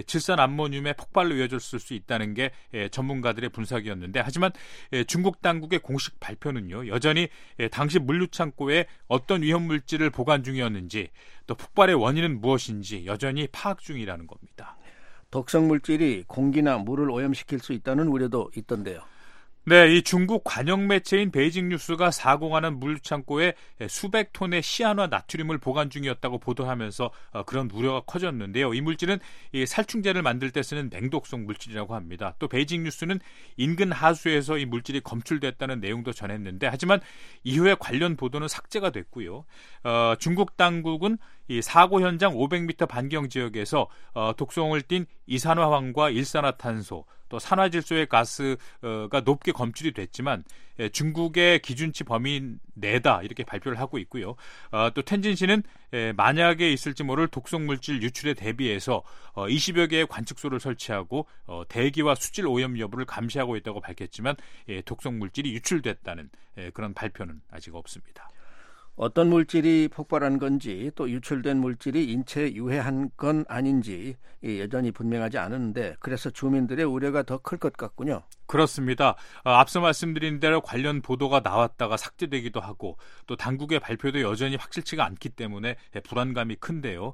질산암모늄의 폭발로 이어졌을 수 있다는 게 전문가들의 분석이었는데 하지만 중국 당국의 공식 발표는요. 여전히 당시 물류 창고에 어떤 위험물질을 보관 중이었는지 또 폭발의 원인은 무엇인지 여전히 파악 중이라는 겁니다. 독성 물질이 공기나 물을 오염시킬 수 있다는 우려도 있던데요. 네, 이 중국 관영 매체인 베이징 뉴스가 사고가 난 물류창고에 수백 톤의 시아누아 나트륨을 보관 중이었다고 보도하면서 그런 우려가 커졌는데요. 이 물질은 이 살충제를 만들 때 쓰는 냉독성 물질이라고 합니다. 또 베이징 뉴스는 인근 하수에서 이 물질이 검출됐다는 내용도 전했는데 하지만 이후에 관련 보도는 삭제가 됐고요. 중국 당국은 이 사고 현장 500m 반경 지역에서 독성을 띤 이산화황과 일산화탄소 또 산화질소의 가스가 높게 검출이 됐지만 중국의 기준치 범위 내다 이렇게 발표를 하고 있고요. 또 텐진시는 만약에 있을지 모를 독성물질 유출에 대비해서 20여 개의 관측소를 설치하고 대기와 수질 오염 여부를 감시하고 있다고 밝혔지만 독성물질이 유출됐다는 그런 발표는 아직 없습니다. 어떤 물질이 폭발한 건지 또 유출된 물질이 인체에 유해한 건 아닌지 여전히 분명하지 않은데 그래서 주민들의 우려가 더 클 것 같군요. 그렇습니다. 앞서 말씀드린 대로 관련 보도가 나왔다가 삭제되기도 하고 또 당국의 발표도 여전히 확실치가 않기 때문에 불안감이 큰데요.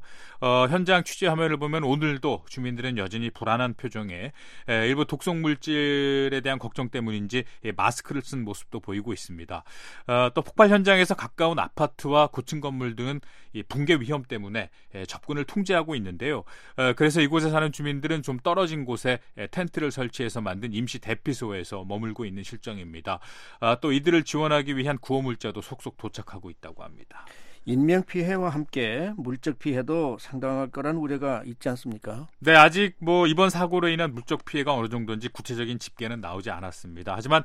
현장 취재 화면을 보면 오늘도 주민들은 여전히 불안한 표정에 일부 독성 물질에 대한 걱정 때문인지 마스크를 쓴 모습도 보이고 있습니다. 또 폭발 현장에서 가까운 아파트와 고층 건물 등은 붕괴 위험 때문에 접근을 통제하고 있는데요. 그래서 이곳에 사는 주민들은 좀 떨어진 곳에 텐트를 설치해서 만든 임시 대피소에서 머물고 있는 실정입니다. 또 이들을 지원하기 위한 구호물자도 속속 도착하고 있다고 합니다. 인명피해와 함께 물적 피해도 상당할 거란 우려가 있지 않습니까? 네, 아직 이번 사고로 인한 물적 피해가 어느 정도인지 구체적인 집계는 나오지 않았습니다. 하지만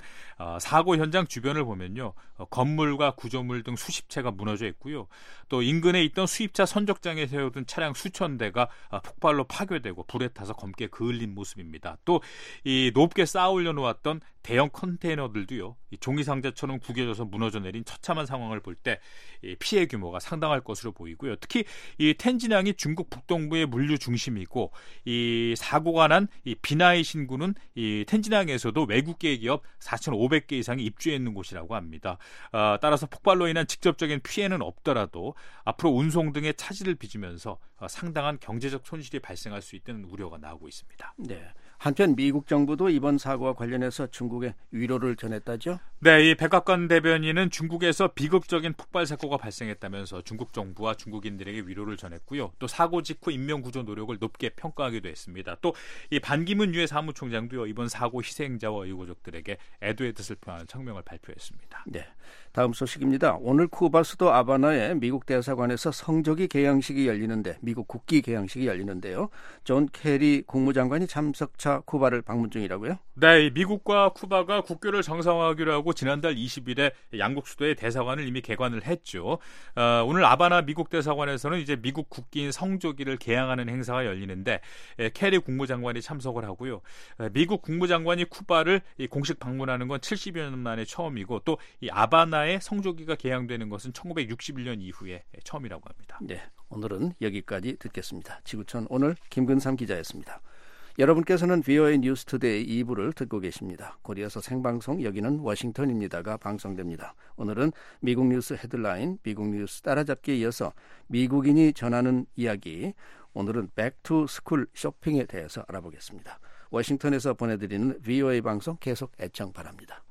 사고 현장 주변을 보면요. 건물과 구조물 등 수십 채가 무너져 있고요. 또 인근에 있던 수입차 선적장에 세워둔 차량 수천 대가 폭발로 파괴되고 불에 타서 검게 그을린 모습입니다. 또 이 높게 쌓아 올려놓았던 대형 컨테이너들도요. 이 종이 상자처럼 구겨져서 무너져 내린 처참한 상황을 볼 때 피해 규모가 상당할 것으로 보이고요. 특히 이 텐진항이 중국 북동부의 물류 중심이고 이 사고가 난 이 비나이 신구는 이 텐진항에서도 외국계 기업 4,500개 이상이 입주해 있는 곳이라고 합니다. 따라서 폭발로 인한 직접적인 피해는 없더라도 앞으로 운송 등의 차질을 빚으면서 상당한 경제적 손실이 발생할 수 있다는 우려가 나오고 있습니다. 네. 한편 미국 정부도 이번 사고와 관련해서 중국에 위로를 전했다죠? 네, 이 백악관 대변인은 중국에서 비극적인 폭발 사고가 발생했다면서 중국 정부와 중국인들에게 위로를 전했고요. 또 사고 직후 인명구조 노력을 높게 평가하기도 했습니다. 또 이 반기문 유엔 사무총장도요. 이번 사고 희생자와 유가족들에게 애도의 뜻을 표하는 성명을 발표했습니다. 네, 다음 소식입니다. 오늘 쿠바 수도 아바나의 미국 대사관에서 성조기 개양식이 열리는데 미국 국기 개양식이 열리는데요. 존 케리 국무장관이 참석차 쿠바를 방문 중이라고요? 네, 미국과 쿠바가 국교를 정상화하기로 하고 지난달 20일에 양국 수도의 대사관을 이미 개관을 했죠. 오늘 아바나 미국 대사관에서는 이제 미국 국기인 성조기를 개양하는 행사가 열리는데 케리 국무장관이 참석을 하고요. 미국 국무장관이 쿠바를 공식 방문하는 건 70여 년 만에 처음이고 또 이 아바나의 성조기가 개양되는 것은 1961년 이후에 처음이라고 합니다. 네, 오늘은 여기까지 듣겠습니다. 지구촌 오늘 김근삼 기자였습니다. 여러분께서는 VOA 뉴스 투데이 2부를 듣고 계십니다. 코리아서 생방송 여기는 워싱턴입니다가 방송됩니다. 오늘은 미국 뉴스 헤드라인, 미국 뉴스 따라잡기에 이어서 미국인이 전하는 이야기, 오늘은 백투스쿨 쇼핑에 대해서 알아보겠습니다. 워싱턴에서 보내드리는 VOA 방송 계속 애청 바랍니다.